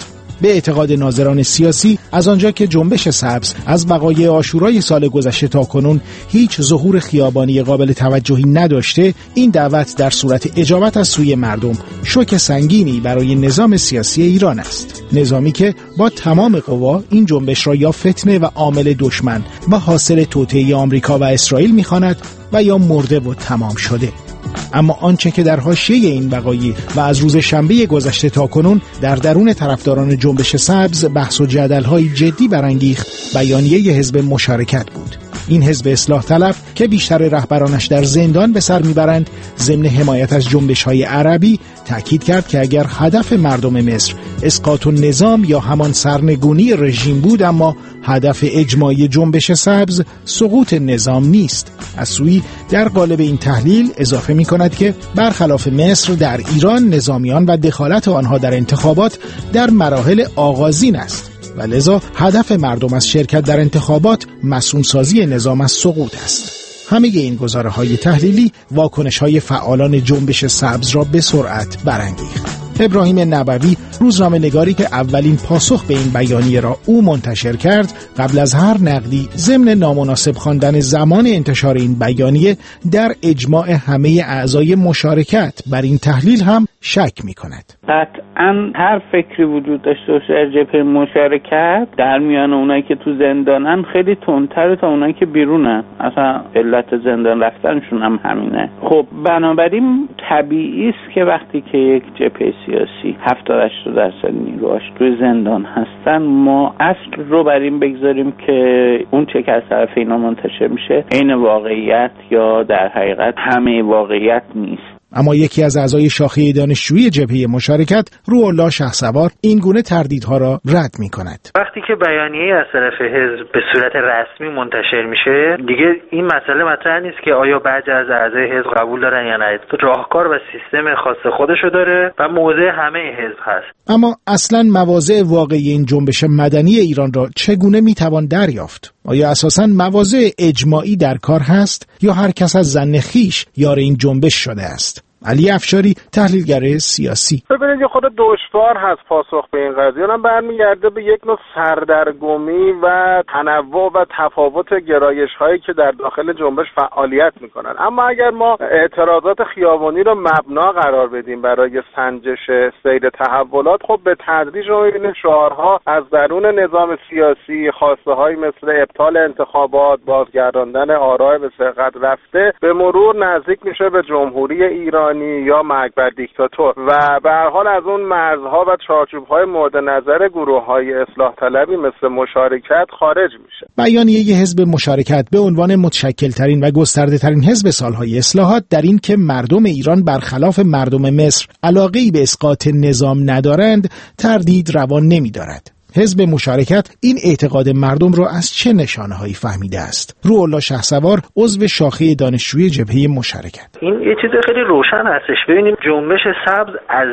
به اعتقاد ناظران سیاسی از آنجا که جنبش سبز از وقایع عاشورای سال گذشته تا کنون هیچ ظهور خیابانی قابل توجهی نداشته، این دعوت در صورت اجابت از سوی مردم شوک سنگینی برای نظام سیاسی ایران است. نظامی که با تمام قوا این جنبش را یا فتنه و عامل دشمن و حاصل توطئه آمریکا و اسرائیل می‌خواند و یا مرده و تمام شده. اما آنچه که در حاشیه این وقایع و از روز شنبه گذشته تا کنون در درون طرفداران جنبش سبز بحث و جدل‌های جدی برانگیخت، بیانیه حزب مشارکت بود. این حزب اصلاح طلب که بیشتر رهبرانش در زندان به سر میبرند، ضمن حمایت از جنبش‌های عربی تأکید کرد که اگر هدف مردم مصر اسقاط النظام یا همان سرنگونی رژیم بود، اما هدف اجماعی جنبش سبز سقوط نظام نیست. از سوی در قالب این تحلیل اضافه می کند که برخلاف مصر در ایران نظامیان و دخالت آنها در انتخابات در مراحل آغازین است و لذا هدف مردم از شرکت در انتخابات مسئول‌سازی نظام از سقوط است. همه این گزاره‌های تحلیلی واکنش‌های فعالان جنبش سبز را به سرعت برانگیخت. ابراهیم نبوی، روزنامه‌نگاری که اولین پاسخ به این بیانیه را او منتشر کرد، قبل از هر نقدی ضمن نامناسب خواندن زمان انتشار این بیانیه در اجماع همه اعضای مشارکت بر این تحلیل هم شک می‌کند. قطعاً هر فکری وجود داشته باشه از جبهه مشارکت در میان اونایی که تو زندانن خیلی تندتره تا اونایی که بیرونن. اصلا علت زندان رفتنشون هم همینه. خب بنابراین طبیعی است که وقتی که یک جبهه سیاسی 70-80% نیروهاش توی زندان هستن، ما اصل رو بر این بگذاریم که اون چه که از طرف اینا منتشر میشه عین واقعیت یا در حقیقت همه واقعیت نیست. اما یکی از اعضای شاخه دانشجویی جبهه مشارکت، روح‌الله شهسوار، این گونه تردیدها را رد می‌کند. وقتی که بیانیه از طرف حزب به صورت رسمی منتشر میشه، دیگه این مسئله مطرح نیست که آیا بعضی از اعضای حزب قبول دارن یا نه. راهکار و سیستم خاص خودشو داره و موضع همه حزب هست. اما اصلاً مواضع واقعی این جنبش مدنی ایران را چگونه میتوان دریافت؟ آیا اساساً مواضع اجماعی در کار هست یا هر کس از ظن خویش یار این جنبش شده است؟ علی افشاری، تحلیلگر سیاسی: ببینید یه خود دشوار هست پاسخ به این قضیه. اونم برمیگرده به یک نوع سردرگمی و تنوع و تفاوت گرایش‌هایی که در داخل جنبش فعالیت میکنن. اما اگر ما اعتراضات خیابانی رو مبنا قرار بدیم برای سنجش سیر تحولات، خب به تدریج ما می‌بینیم شعارها از درون نظام سیاسی، خواسته‌هایی مثل ابطال انتخابات، بازگرداندن آراء به سرقت رفته، به مرور نزدیک میشه به جمهوری ایران یا مرگ بر دیکتاتور و به هر حال از اون مرزها و چارچوب‌های مورد نظر گروه‌های اصلاح طلبی مثل مشارکت خارج میشه. بیانیه حزب مشارکت به عنوان متشکل‌ترین و گسترده‌ترین حزب سالهای اصلاحات در این که مردم ایران برخلاف مردم مصر علاقه‌ای به اسقاط نظام ندارند، تردید روان نمی‌دارد. حزب مشارکت این اعتقاد مردم را از چه نشانه‌هایی فهمیده است؟ روح‌الله شهسوار، عضو شاخه دانشجویی جبهه مشارکت: این یه چیز خیلی روشن هستش. ببینیم جنبش سبز از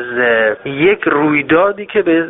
یک رویدادی که به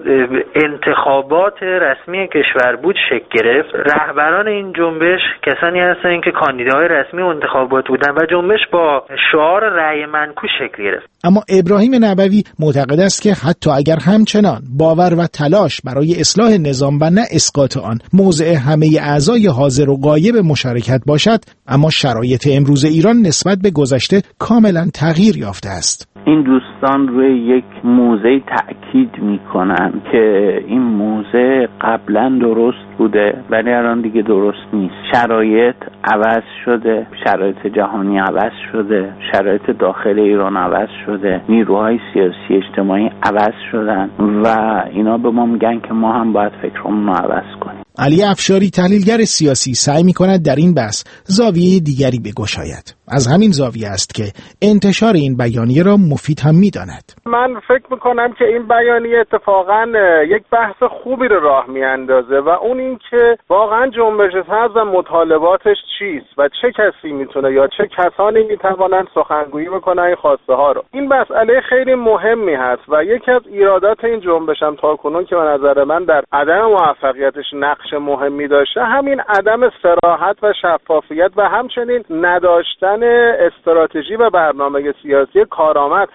انتخابات رسمی کشور بود شکل گرفت. رهبران این جنبش کسانی هستند که کاندیداهای رسمی انتخابات بودند و جنبش با شعار رأی منکوس شکل گرفت. اما ابراهیم نبوی معتقد است که حتی اگر همچنان باور و تلاش برای اصلاح نظام و نه اسقاط آن موضع همه اعضای حاضر و غایب مشارکت باشد، اما شرایط امروز ایران نسبت به گذشته کاملا تغییر یافته است. این دوستان روی یک موضع تأکید میکنن که این موضع قبلا درست بوده ولی الان دیگه درست نیست. شرایط عوض شده، شرایط جهانی عوض شده، شرایط داخل ایران عوض شده، نیروهای سیاسی اجتماعی عوض شدن و اینا به ما میگن که ما هم باید فکرمون رو عوض کنیم. علی افشاری، تحلیلگر سیاسی، سعی می‌کند در این بحث زاویه دیگری بگشاید. از همین زاویه است که انتشار این بیانیه را مفید هم می‌داند. من فکر می‌کنم که این بیانیه اتفاقاً یک بحث خوبی رو راه می‌اندازه و اون این که واقعاً جنبش سبز و مطالباتش چیست و چه کسی می‌تونه یا چه کسانی می‌توانند سخنگویی بکنن این خواسته ها رو. این مسئله خیلی مهمی هست و یکی از ایرادات این جنبش هم تاکنون که به نظر من در عدم موفقیتش نقش مهمی داشته همین عدم صراحت و شفافیت و همچنین نداشتن استراتژی و برنامه سیاسی کارآمد هست.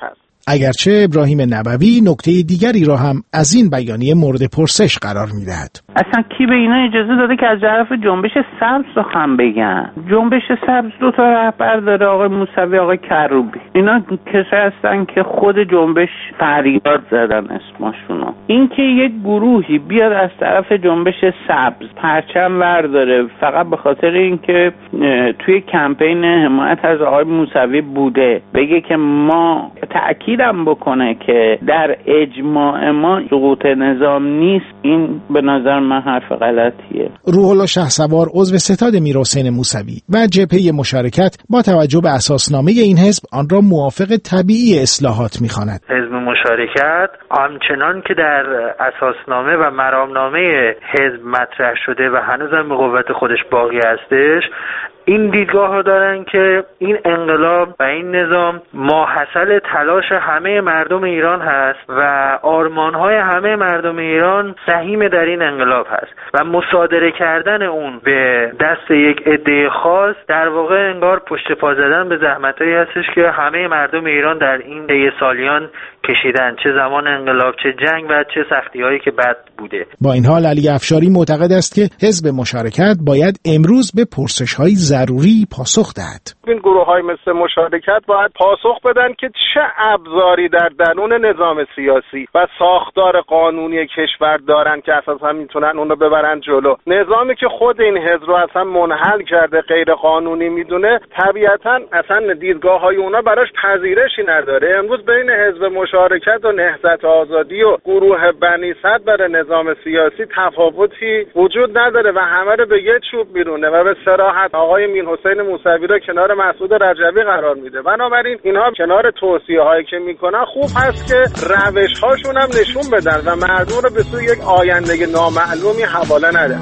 اگرچه ابراهیم نبوی نکته دیگری را هم از این بیانیه مورد پرسش قرار می‌دهد. اصلا کی به اینا اجازه داده که از طرف جنبش سبز سخن بگن؟ جنبش سبز دو تا رهبر داره، آقای موسوی، آقای کروبی. اینا کسایی هستن که خود جنبش فریاد زدن اسمشونو. این که یک گروهی بیاد از طرف جنبش سبز پرچم ورداره فقط به خاطر اینکه توی کمپین حمایت از آقای موسوی بوده، بگه که ما تأکیدم بکنه که در اجماع ما سقوط نظام نیست، این به نظر من حرف غلطیه. روح الله شهسوار عضو ستاد میرحسین موسوی و جبهه مشارکت با توجه به اساسنامه این حزب آن را موافق طبیعی اصلاحات می‌خواند. حزب مشارکت آنچنان که در اساسنامه و مرامنامه حزب مطرح شده و هنوزم به قوت خودش باقی هستش، این دیدگاه رو دارن که این انقلاب و این نظام ماحصل تلاش همه مردم ایران هست و آرمانهای همه مردم ایران سهیم در این انقلاب هست و مصادره کردن اون به دست یک عده خاص در واقع انگار پشت پا زدن به زحمتایی هستش که همه مردم ایران در این طی سالیان کشیدن، چه زمان انقلاب، چه جنگ و چه سختی‌هایی که بعد بوده. با این حال علی افشاری معتقد است که حزب مشارکت باید امروز به پرسش‌های ضروری پاسخ دهد. این گروه‌های مثل مشارکت باید پاسخ بدن که چه ابزاری در درون نظام سیاسی و ساختار قانونی کشور دارن که اساسا میتونن اون رو ببرن جلو. نظامی که خود این حزب رو اصلا منحل کرده، غیر قانونی میدونه، طبیعتاً اصلا دیدگاه‌های اونا براش پذیرشی نداره. امروز بین حزب مشارکت و نهضت آزادی و گروه بنی صدر برای نظام سیاسی تفاوتی وجود نداره و همه رو به یه چوب میرونه و به صراحت آقای میرحسین موسوی رو کنار مسعود رجبی قرار میده. بنابراین اینها کنار توصیه‌هایی که میکنن خوب هست که روش‌هاشون هم نشون بدن و مردم رو به سوی یک آینده نامعلومی حواله ندن.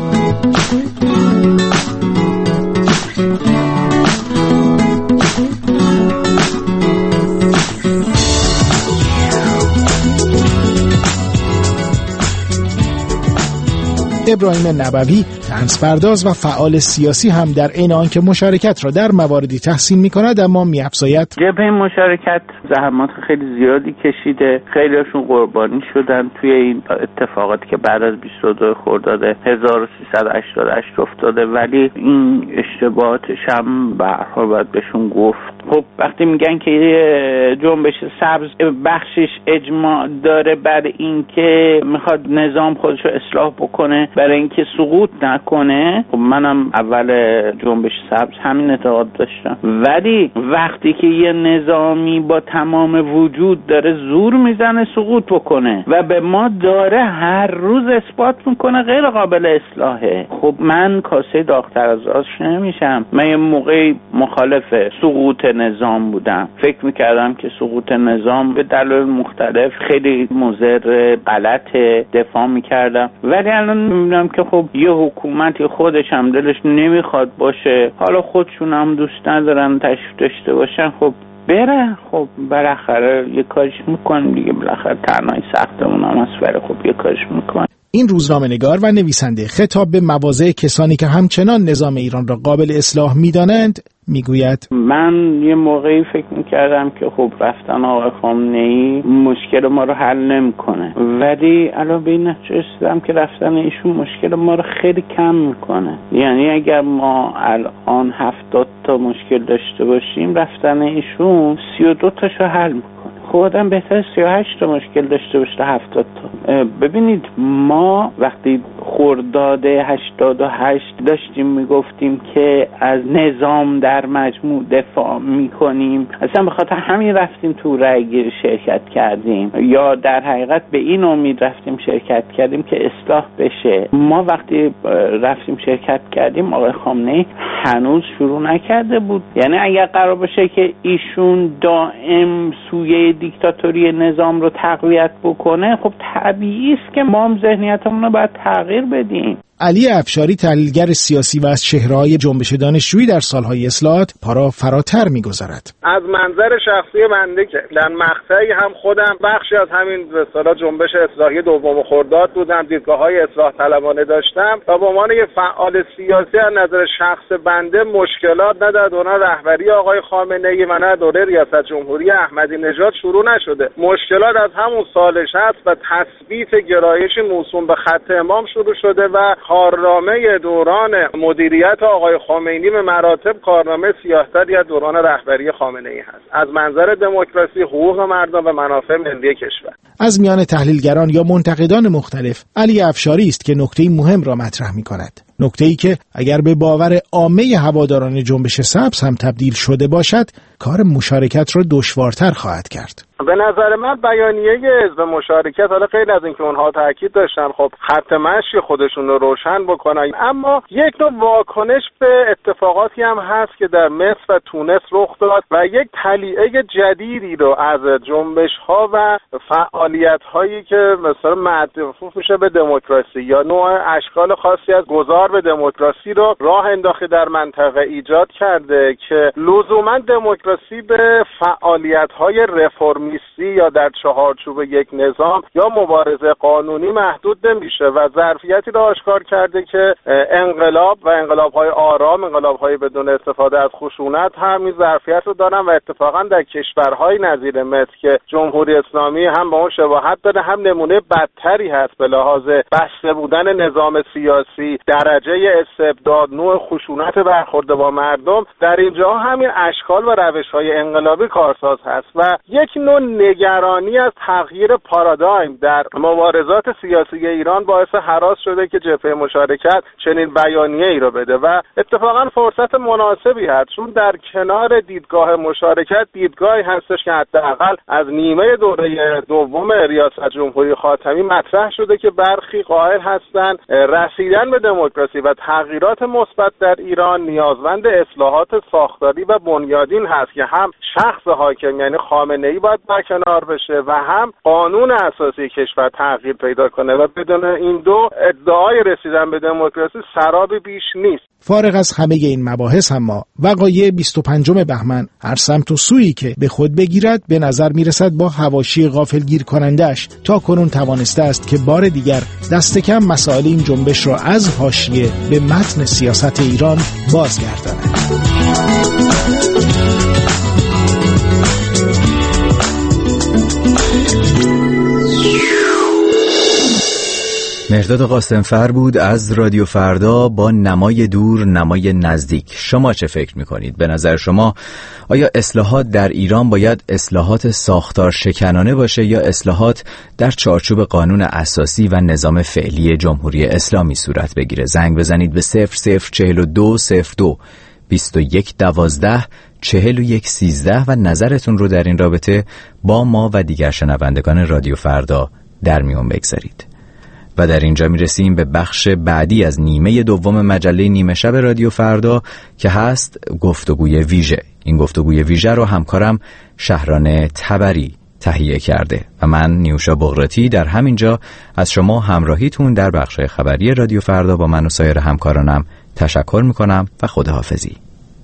ابراهیم نبوی طنزپرداز و فعال سیاسی هم در عین آنکه مشارکت را در مواردی تحسین می‌کند اما می‌افزاید جبهه مشارکت زحمات خیلی زیادی کشیده، خیلی‌هاشون قربانی شدن توی این اتفاقاتی که بعد از 22 خرداد 1388 افتاده، ولی این اشتباهاتش هم به هر حال باید بهشون گفت. خب وقتی میگن که جنبش سبز بخشش اجماع داره بر اینکه میخواد نظام خودشو اصلاح بکنه برای اینکه سقوط نکنه، خب منم اول جنبش سبز همین اعتقاد داشتم، ولی وقتی که یه نظامی با تمام وجود داره زور میزنه سقوط بکنه و به ما داره هر روز اثبات میکنه غیر قابل اصلاحه، خب من کاسه داغ‌تر از آش نمیشم. من یه موقعی مخالف سقوط نظام بودم، فکر میکردم که سقوط نظام به دلایل مختلف خیلی مضر، غلطه، دفاع میکردم، ولی الان میبینم که خب یه حکومتی خودش هم دلش نمیخواد باشه، حالا خودشون هم دوست ندارن تشریف داشته باشن، خب بره، خب بالاخره یه کارش میکنیم دیگه، بالاخره تنهایی سختمون هم هست، ولی خب یه کارش میکنیم. این روزنامه‌نگار و نویسنده خطاب به مواضع کسانی که همچنان نظام ایران را قابل اصلاح می‌دانند میگوید من یه موقعی فکر میکردم که خب رفتن آقای خامنه‌ای مشکل ما رو حل نمیکنه، ولی الان به این نتیجه رسیدم که رفتن ایشون مشکل ما رو خیلی کم میکنه. یعنی اگر ما الان 70 تا مشکل داشته باشیم، رفتن ایشون 32 تاشو حل میکنه. خب آدم بهتر 38 تا مشکل داشته باشه تا 70 تا. ببینید ما وقتی خرداد 88 داشتیم میگفتیم که از نظام در مجموع دفاع میکنیم، اصلا به خاطر همین رفتیم تو رأی گیری شرکت کردیم، یا در حقیقت به این امید رفتیم شرکت کردیم که اصلاح بشه. ما وقتی رفتیم شرکت کردیم آقای خامنه‌ای هنوز شروع نکرده بود. یعنی اگر قرار باشه که ایشون دائم سویه دیکتاتوری نظام رو تقویت بکنه، خب طبیعی است که ما هم ذهنیتمون رو باید تغییر بدیم. علی افشاری تحلیلگر سیاسی و از چهره‌های جنبش دانشجویی در سالهای اصلاحات پا را فراتر می‌گذارد. از منظر شخصی بنده که در مقطعی هم خودم بخشی از همین به اصطلاح جنبش اصلاحی دوم خرداد بودم، دیدگاه‌های اصلاح طلبانه داشتم و به عنوان یک فعال سیاسی از نظر شخص بنده مشکلات نه در دوران رهبری آقای خامنه‌ای و نه دوره ریاست جمهوری احمدی نژاد شروع نشده. مشکلات از همون سال 60 و تثبیت گرایش موسوم به خط امام شروع شده و کارنامه دوران مدیریت آقای خمینی به مراتب کارنامه سیاه‌تری از دوران رهبری خامنه‌ای هست. از منظر دموکراسی، حقوق مردم و منافع ملی کشور. از میان تحلیلگران یا منتقدان مختلف علی افشاری است که نکته مهم را مطرح می‌کند. نکته‌ای که اگر به باور عامه هواداران جنبش سبز هم تبدیل شده باشد، کار مشارکت را دشوارتر خواهد کرد. به نظر من بیانیه حزب مشارکت، حالا غیر از اینکه اونها تاکید داشتن خب خط مشی خودشون رو روشن بکنن، اما یک نوع واکنش به اتفاقاتی هم هست که در مصر و تونس رخ داد و یک تلیعه جدیدی رو از جنبش‌ها و فعالیت‌هایی که مثلا معطوف میشه به دموکراسی یا نوع اشکال خاصی از گذار به دموکراسی رو راه انداخته در منطقه ایجاد کرده که لزوما دموکراسی به فعالیت‌های رفرمیستی یا در چهارچوب یک نظام یا مبارزه قانونی محدود نمیشه و ظرفیتی را آشکار کرده که انقلاب و انقلاب‌های آرام، انقلاب‌های بدون استفاده از خشونت هم این ظرفیت رو دارن و اتفاقا در کشورهای نظیر مصر که جمهوری اسلامی هم با اون شباهت داره، هم نمونه بدتری هست به لحاظ بسته بودن نظام سیاسی، درجه استبداد، نوع خشونت برخورد با مردم، در اینجا همین اشکال و روش‌های انقلابی کارساز هست و یک نوع نگرانی از تغییر پارادایم در مبارزات سیاسی ایران باعث هراس شده که جبهه مشارکت چنین بیانیه‌ای را بده و اتفاقا فرصت مناسبی هست، چون در کنار دیدگاه مشارکت دیدگاهی هستش که حداقل از نیمه دوره دوم ریاست جمهوری خاتمی مطرح شده که برخی قائل هستند رسیدن به دموکراسی و تغییرات مثبت در ایران نیازمند اصلاحات ساختاری و بنیادین هست که هم شخص حاکم یعنی خامنه‌ای باید برکنار بشه و هم قانون اساسی کشور تغییر پیدا کنه و بدون این دو ادعای رسیدن به دموکراسی سرابی بیش نیست. فارغ از همه این مباحث اما وقایع 25 بهمن هر سمت و سویی که به خود بگیرد به نظر میرسد با حواشی غافلگیر کنندش تا کنون توانسته است که بار دیگر دست کم مسائل این جنبش را از حاشیه به متن سیاست ایران بازگرداند. مهرداد قاسمفر بود از رادیو فردا با نمای دور نمای نزدیک. شما چه فکر میکنید؟ به نظر شما آیا اصلاحات در ایران باید اصلاحات ساختار شکنانه باشه یا اصلاحات در چارچوب قانون اساسی و نظام فعلی جمهوری اسلامی صورت بگیره؟ زنگ بزنید به 004202 2112 4113 و نظرتون رو در این رابطه با ما و دیگر شنوندگان رادیو فردا در میون بگذارید. و در اینجا میرسیم به بخش بعدی از نیمه دوم مجله نیمه شب رادیو فردا که هست گفتگوی ویژه. این گفتگوی ویژه رو همکارم شهران تبری تهیه کرده و من نیوشا بغراتی در همینجا از شما همراهیتون در بخش خبری رادیو فردا با من و سایر همکارانم تشکر میکنم و خداحافظی.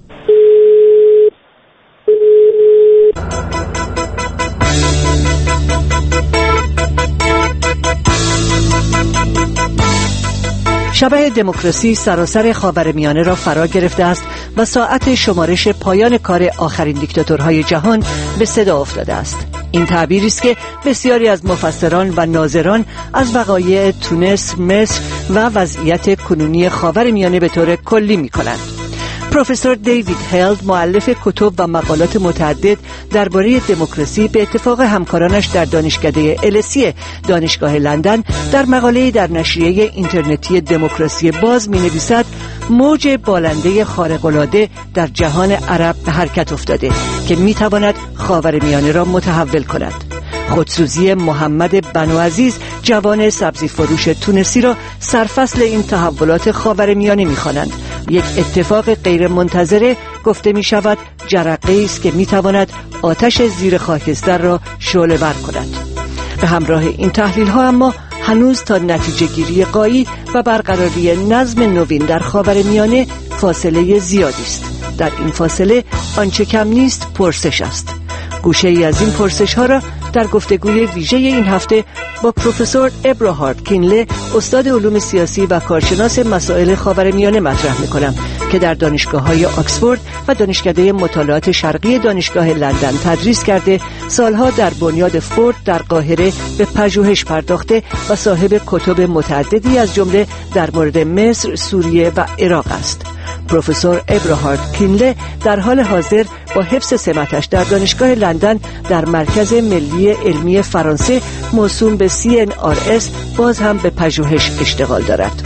شبح دموکراسی سراسر خاورمیانه را فرا گرفته است و ساعت شمارش پایان کار آخرین دیکتاتورهای جهان به صدا افتاده است. این تعبیری است که بسیاری از مفسران و ناظران از وقایع تونس، مصر و وضعیت کنونی خاورمیانه به طور کلی می‌کنند. پروفسور دیوید هیلد مؤلف کتب و مقالات متعدد درباره دموکراسی به اتفاق همکارانش در دانشکده LSE دانشگاه لندن در مقاله‌ای در نشریه اینترنتی دموکراسی باز می‌نویسد موج بالنده خارق‌العاده در جهان عرب به حرکت افتاده که می‌تواند خاورمیانه را متحول کند. خودسوزی محمد بنوعزیز جوان سبزی فروش تونسی را سرفصل این تحولات خاورمیانه می‌خوانند. یک اتفاق غیر منتظره گفته می شود جرقه‌ای است که می تواند آتش زیر خاکستر را شعله‌ور کند. به همراه این تحلیل ها اما هنوز تا نتیجه گیری غایی و برقراری نظم نوین در خاورمیانه فاصله زیادی است. در این فاصله آنچه کم نیست پرسش است. گوشه ای از این پرسش ها را در گفتگوی ویژه این هفته با پروفسور ابراهارد کینله، استاد علوم سیاسی و کارشناس مسائل خاورمیانه مطرح می‌کنم که در دانشگاه‌های آکسفورد و دانشکده مطالعات شرقی دانشگاه لندن تدریس کرده، سالها در بنیاد فورد در قاهره به پژوهش پرداخته و صاحب کتب متعددی از جمله در مورد مصر، سوریه و عراق است. پروفسور ابراهارد کینله در حال حاضر با حفظ سمتش در دانشگاه لندن در مرکز ملی علمی فرانسه موسوم به CNRS باز هم به پژوهش اشتغال دارد.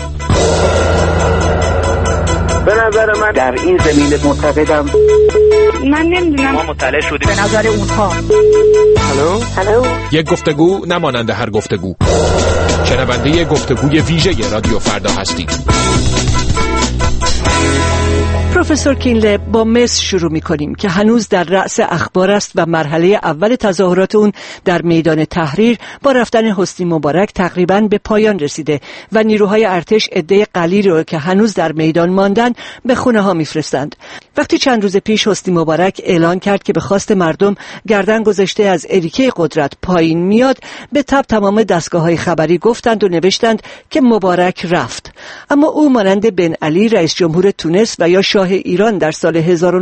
به نظر من در این زمینه معتقدم من نمیدونم ما مطلع شدیم به نظر اونها. هلو یک گفتگو نمانند هر گفتگو. شنونده گفتگوی ویژه رادیو فردا هستید. پروفسور کینله، با مصر شروع می‌کنیم که هنوز در رأس اخبار است و مرحله اول تظاهرات اون در میدان تحریر با رفتن حسنی مبارک تقریباً به پایان رسیده و نیروهای ارتش عده قلیلی رو که هنوز در میدان ماندن به خونه‌ها می‌فرستند. وقتی چند روز پیش حسنی مبارک اعلان کرد که به خواست مردم گردن گذاشته از اریکه قدرت پایین میاد، به تبع تمام دستگاه‌های خبری گفتند و نوشتند که مبارک رفت. اما او مانند بن علی رئیس جمهور تونس و یا شاه ایران در سال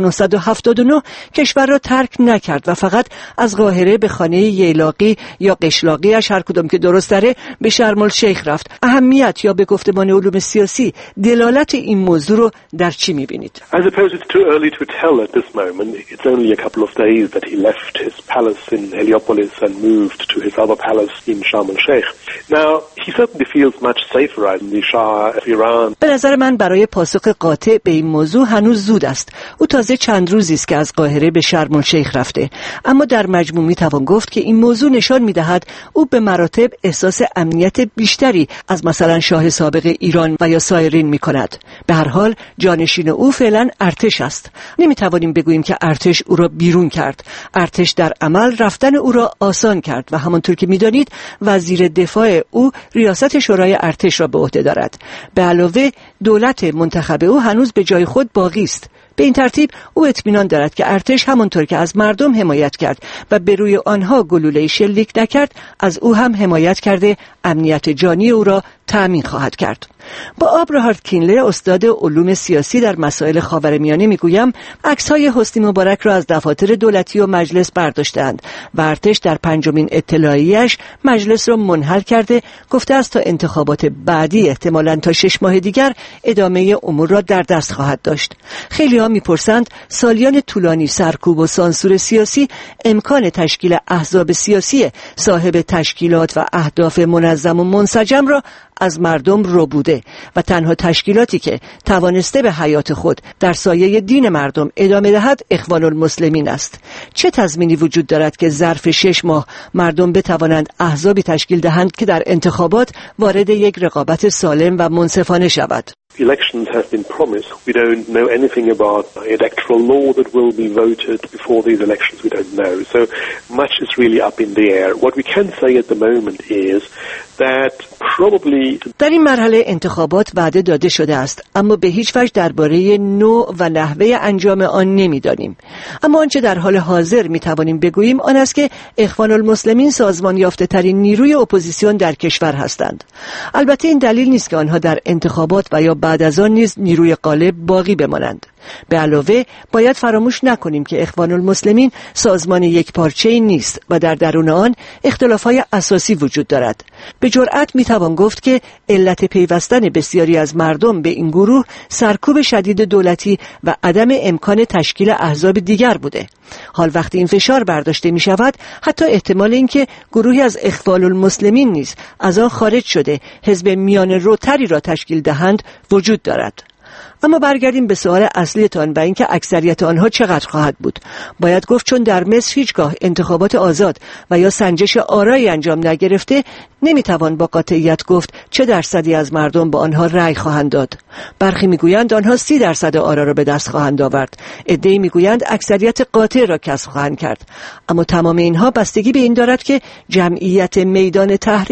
1979 کشور را ترک نکرد و فقط از قاهره به خانه ییلاقی یا قشلاقی اش هر کدوم که درست داره به شرم الشیخ رفت. اهمیت یا به گفتمان علوم سیاسی دلالت این موضوع رو در چی می‌بینید؟ I suppose it's too early to tell at this moment. It's only a couple of days that he left his palace in Heliopolis and moved to his other palace in Sharm el-Sheikh. Now, he certainly feels much safer as the Shah of Iran. به نظر من برای پاسخ قاطع به این موضوع هنوز زود است. او تازه چند روزی است که از قاهره به شرم الشیخ رفته، اما در مجموع میتوان گفت که این موضوع نشان میدهد او به مراتب احساس امنیت بیشتری از مثلا شاه سابق ایران و یا سایرین میکند. به هر حال جانشین او فعلا ارتش است. نمیتوانیم بگوییم که ارتش او را بیرون کرد. ارتش در عمل رفتن او را آسان کرد و همانطور که میدانید وزیر دفاع او ریاست شورای ارتش را به عهده دارد. به علاوه دولت منتخب او هنوز به جای خود باقی است. به این ترتیب او اطمینان دارد که ارتش همانطور که از مردم حمایت کرد و به روی آنها گلوله شلیک نکرد، از او هم حمایت کرده امنیت جانی او را تأمین خواهد کرد. با ابراهارد کینله، استاد علوم سیاسی در مسائل خاورمیانه، میگویم عکس‌های حسنی مبارک را از دفاتر دولتی و مجلس برداشتند و ارتش در پنجمین اطلاعیه‌اش مجلس را منحل کرده گفته است تا انتخابات بعدی احتمالاً تا 6 ماه دیگر ادامه امور را در دست خواهد داشت. خیلی ها میپرسند سالیان طولانی سرکوب و سانسور سیاسی امکان تشکیل احزاب سیاسی صاحب تشکیلات و اهداف منظم و منسجم را از مردم رو بوده و تنها تشکیلاتی که توانسته به حیات خود در سایه دین مردم ادامه دهد اخوان المسلمین است. چه تضمینی وجود دارد که ظرف 6 ماه مردم بتوانند احزابی تشکیل دهند که در انتخابات وارد یک رقابت سالم و منصفانه شود؟ Elections have been promised. We don't know anything about electoral law that will be voted before these elections. We don't know. So much is really up in the air. What we can say at the moment is that probably در این مرحله انتخابات وعده داده شده است، اما به هیچ وجه درباره نوع و نحوه انجام آن نمی‌دانیم. اما آنچه در حال حاضر می‌توانیم بگوییم آن است که اخوان المسلمین سازمان یافته‌ترین نیروی اپوزیسیون در کشور هستند. البته این دلیل نیست که آنها در انتخابات و یا بعد از آن نیز نیروی غالب باقی بمانند. به علاوه باید فراموش نکنیم که اخوان المسلمین سازمان یکپارچه‌ای نیست و در درون آن اختلاف‌های اساسی وجود دارد. به جرئت میتوان گفت که علت پیوستن بسیاری از مردم به این گروه سرکوب شدید دولتی و عدم امکان تشکیل احزاب دیگر بوده. حال وقتی این فشار برداشته می شود، حتی احتمال اینکه گروهی از اخوان المسلمین نیز از آن خارج شده حزب میان روتری را تشکیل دهند وجود دارد. اما برگردیم به سوال اصلیتان و اینکه اکثریت آنها چقدر خواهد بود. باید گفت چون در مصر هیچگاه انتخابات آزاد و یا سنجش آرایی انجام نگرفته، نمیتوان با قاطعیت گفت چه درصدی از مردم با آنها رأی خواهند داد. برخی میگویند آنها 30% آرا را به دست خواهند آورد. عده‌ای میگویند اکثریت قاطع را کسب خواهند کرد. اما تمام اینها بستگی به این دارد که جمعیت میدان تحریر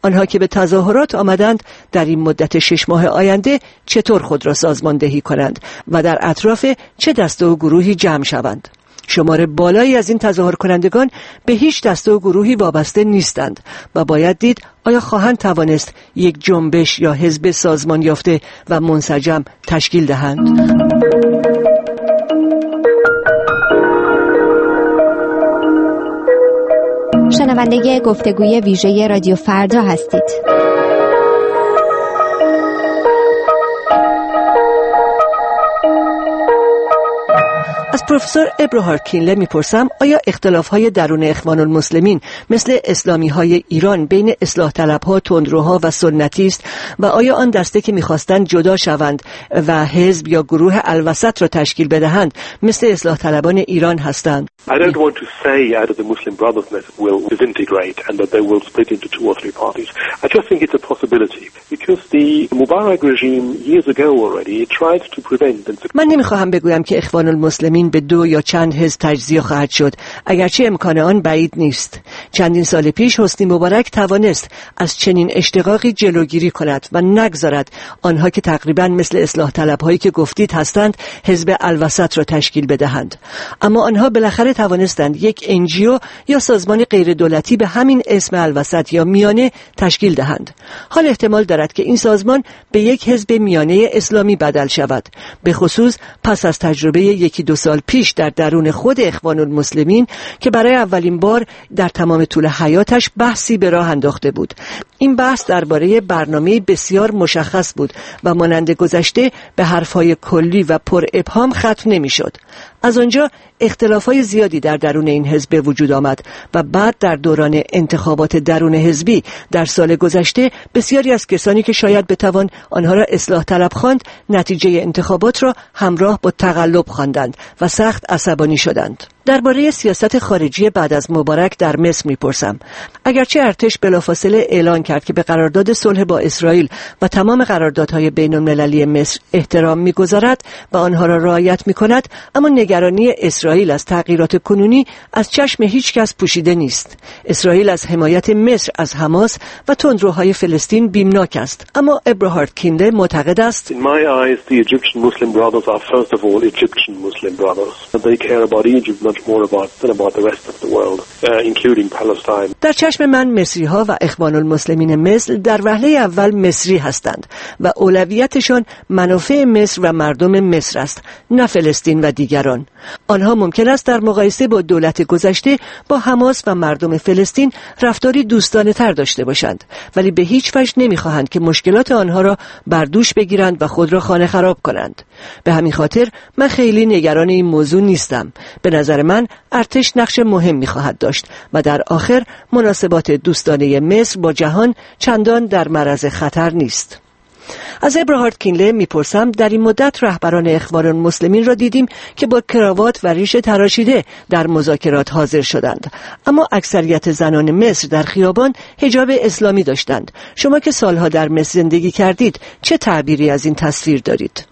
آنها که به تظاهرات آمدند در این مدت 6 ماه آینده چطور خود را سازماندهی کنند و در اطراف چه دسته و گروهی جمع شوند. شمار بالایی از این تظاهر کنندگان به هیچ دسته و گروهی وابسته نیستند و باید دید آیا خواهند توانست یک جنبش یا حزب سازمان یافته و منسجم تشکیل دهند. شنونده گفتگوی ویژه رادیو فردا هستید. از پروفسور ابراهارد کینله میپرسم آیا اختلاف‌های درون اخوان المسلمین مثل اسلامی‌های ایران بین اصلاح طلب‌ها، تندروها و سنتی است و آیا آن دسته که می‌خواستند جدا شوند و حزب یا گروه الوسط را تشکیل بدهند مثل اصلاح طلبان ایران هستند؟ I don't want to say either the Muslim Brotherhood will disintegrate and that they will split into 2 or 3 parties. I just think it's a possibility because the Mubarak regime years ago already tried to prevent. من نمیخواهم بگویم که اخوان المسلمین به 2 یا چند حزب تجزیه خواهد شد، اگرچه امکان آن بعید نیست. چندین سال پیش حسنی مبارک توانست از چنین اشتقاقی جلوگیری کند و نگذارد آنها که تقریبا مثل اصلاح طلب‌هایی که گفتید هستند حزب الوسط را تشکیل بدهند. اما آنها بالاخره توانستند یک NGO یا سازمان غیر دولتی به همین اسم الوسط یا میانه تشکیل دهند. حال احتمال دارد که این سازمان به یک حزب میانه اسلامی بدل شود، به خصوص پس از تجربه 1-2 سال پیش در درون خود اخوان المسلمین که برای اولین بار در تمام طول حیاتش بحثی به راه انداخته بود. این بحث درباره برنامه بسیار مشخص بود و مانند گذشته به حرفهای کلی و پر ابهام ختم نمی‌شد. از آنجا اختلافات زیادی در درون این حزب به وجود آمد و بعد در دوران انتخابات درون حزبی در سال گذشته بسیاری از کسانی که شاید بتوان آنها را اصلاح طلب خواند نتیجه انتخابات را همراه با تقلب خواندند و سخت عصبانی شدند. درباره سیاست خارجی بعد از مبارک در مصر میپرسم. اگرچه ارتش بلافاصله اعلان کرد که به قرارداد صلح با اسرائیل و تمام قراردادهای بین‌المللی مصر احترام میگذارد و آنها را رعایت میکند، اما نگرانی اسرائیل از تغییرات کنونی از چشم هیچ کس پوشیده نیست. اسرائیل از حمایت مصر از حماس و تندروهای فلسطین بیمناک است، اما ابراهارد کینله معتقد است In my eyes, the Egyptian Muslim Brothers are first of all Egyptian Muslim Brothers. They care about Egypt much more than about the rest of the world, including Palestine. در چشم من مصری ها و اخوان المسلمین مصر در وهله اول مصری هستند و اولویتشان منافع مصر و مردم مصر است، نه فلسطین و دیگران. آنها ممکن است در مقایسه با دولت گذشته با حماس و مردم فلسطین رفتاری دوستانه تر داشته باشند، ولی به هیچ وجه نمیخواهند که مشکلات آنها را بر دوش بگیرند و خود را خانه خراب کنند. به همین خاطر من خیلی نگران این موضوع نیستم. به نظر من ارتش نقش مهمی خواهد داشت و در آخر مناسبات دوستانه مصر با جهان چندان در معرض خطر نیست. از ابراهارد کینله میپرسم در این مدت رهبران اخوان المسلمین را دیدیم که با کراوات و ریش تراشیده در مذاکرات حاضر شدند، اما اکثریت زنان مصر در خیابان حجاب اسلامی داشتند. شما که سالها در مصر زندگی کردید چه تعبیری از این تصویر دارید؟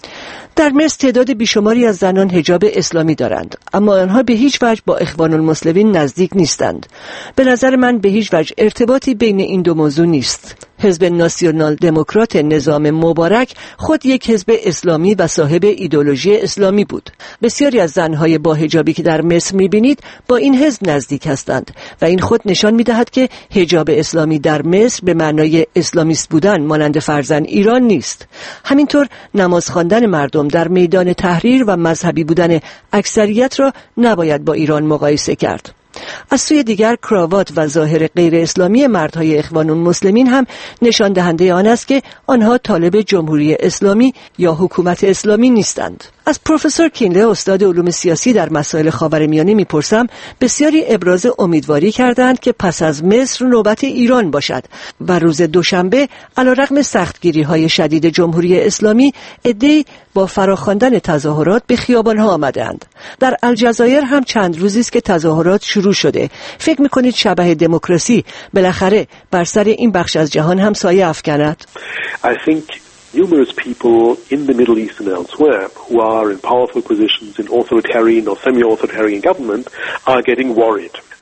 در مصر تعداد بیشماری از زنان حجاب اسلامی دارند، اما آنها به هیچ وجه با اخوان المسلمین نزدیک نیستند. به نظر من به هیچ وجه ارتباطی بین این دو موضوع نیست. حزب ناسیونال دموکرات نظام مبارک خود یک حزب اسلامی و صاحب ایدئولوژی اسلامی بود. بسیاری از زنهای با حجابی که در مصر می‌بینید با این حزب نزدیک هستند و این خود نشان می‌دهد که حجاب اسلامی در مصر به معنای اسلامیست بودن مانند فرزن ایران نیست. همینطور نماز خواندن مردم در میدان تحریر و مذهبی بودن اکثریت را نباید با ایران مقایسه کرد. از سوی دیگر کراوات و ظاهر غیر اسلامی مردهای اخوان المسلمین هم نشان دهنده آن است که آنها طالب جمهوری اسلامی یا حکومت اسلامی نیستند. از پروفسور کینله استاد علوم سیاسی در مسائل خاورمیانه میپرسم. بسیاری ابراز امیدواری کردند که پس از مصر نوبت ایران باشد و روز دوشنبه علیرغم سختگیری‌های شدید جمهوری اسلامی عده‌ای با فراخواندن تظاهرات به خیابان‌ها آمدند. در الجزایر هم چند روزی است که تظاهرات شروع شده. فکر می‌کنید شبح دموکراسی بالاخره بر سر این بخش از جهان هم سایه افکند؟ I think numerous people in the Middle East and elsewhere who are in powerful positions in authoritarian or semi-authoritarian government are getting worried.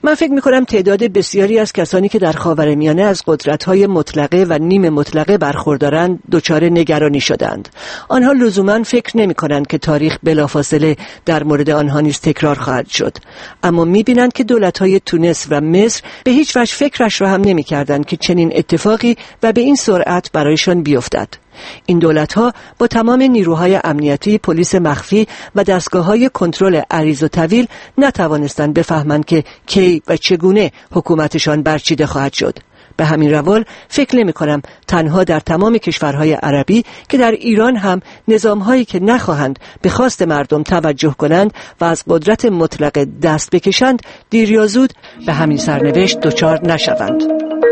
من فکر می‌کنم تعداد بسیاری از کسانی که در خاورمیانه از قدرت‌های مطلقه و نیم مطلقه برخوردارند دچار نگرانی شدند. آنها لزوماً فکر نمی‌کنند که تاریخ بلافاصله در مورد آنها نیز تکرار خواهد شد، اما می‌بینند که دولت‌های تونس و مصر به هیچ وجه فکرش را هم نمی‌کردند که چنین اتفاقی و به این سرعت برایشان بیفتد. این دولت‌ها با تمام نیروهای امنیتی، پلیس مخفی و دستگاه‌های کنترل عریض و طویل نتوانستند بفهمند که کی و چگونه حکومتشان برچیده خواهد شد. به همین روال فکر نمی‌کنم تنها در تمام کشورهای عربی که در ایران هم نظام‌هایی که نخواهند به خواست مردم توجه کنند و از قدرت مطلقه دست بکشند دیر یا زود به همین سرنوشت دچار نشوند.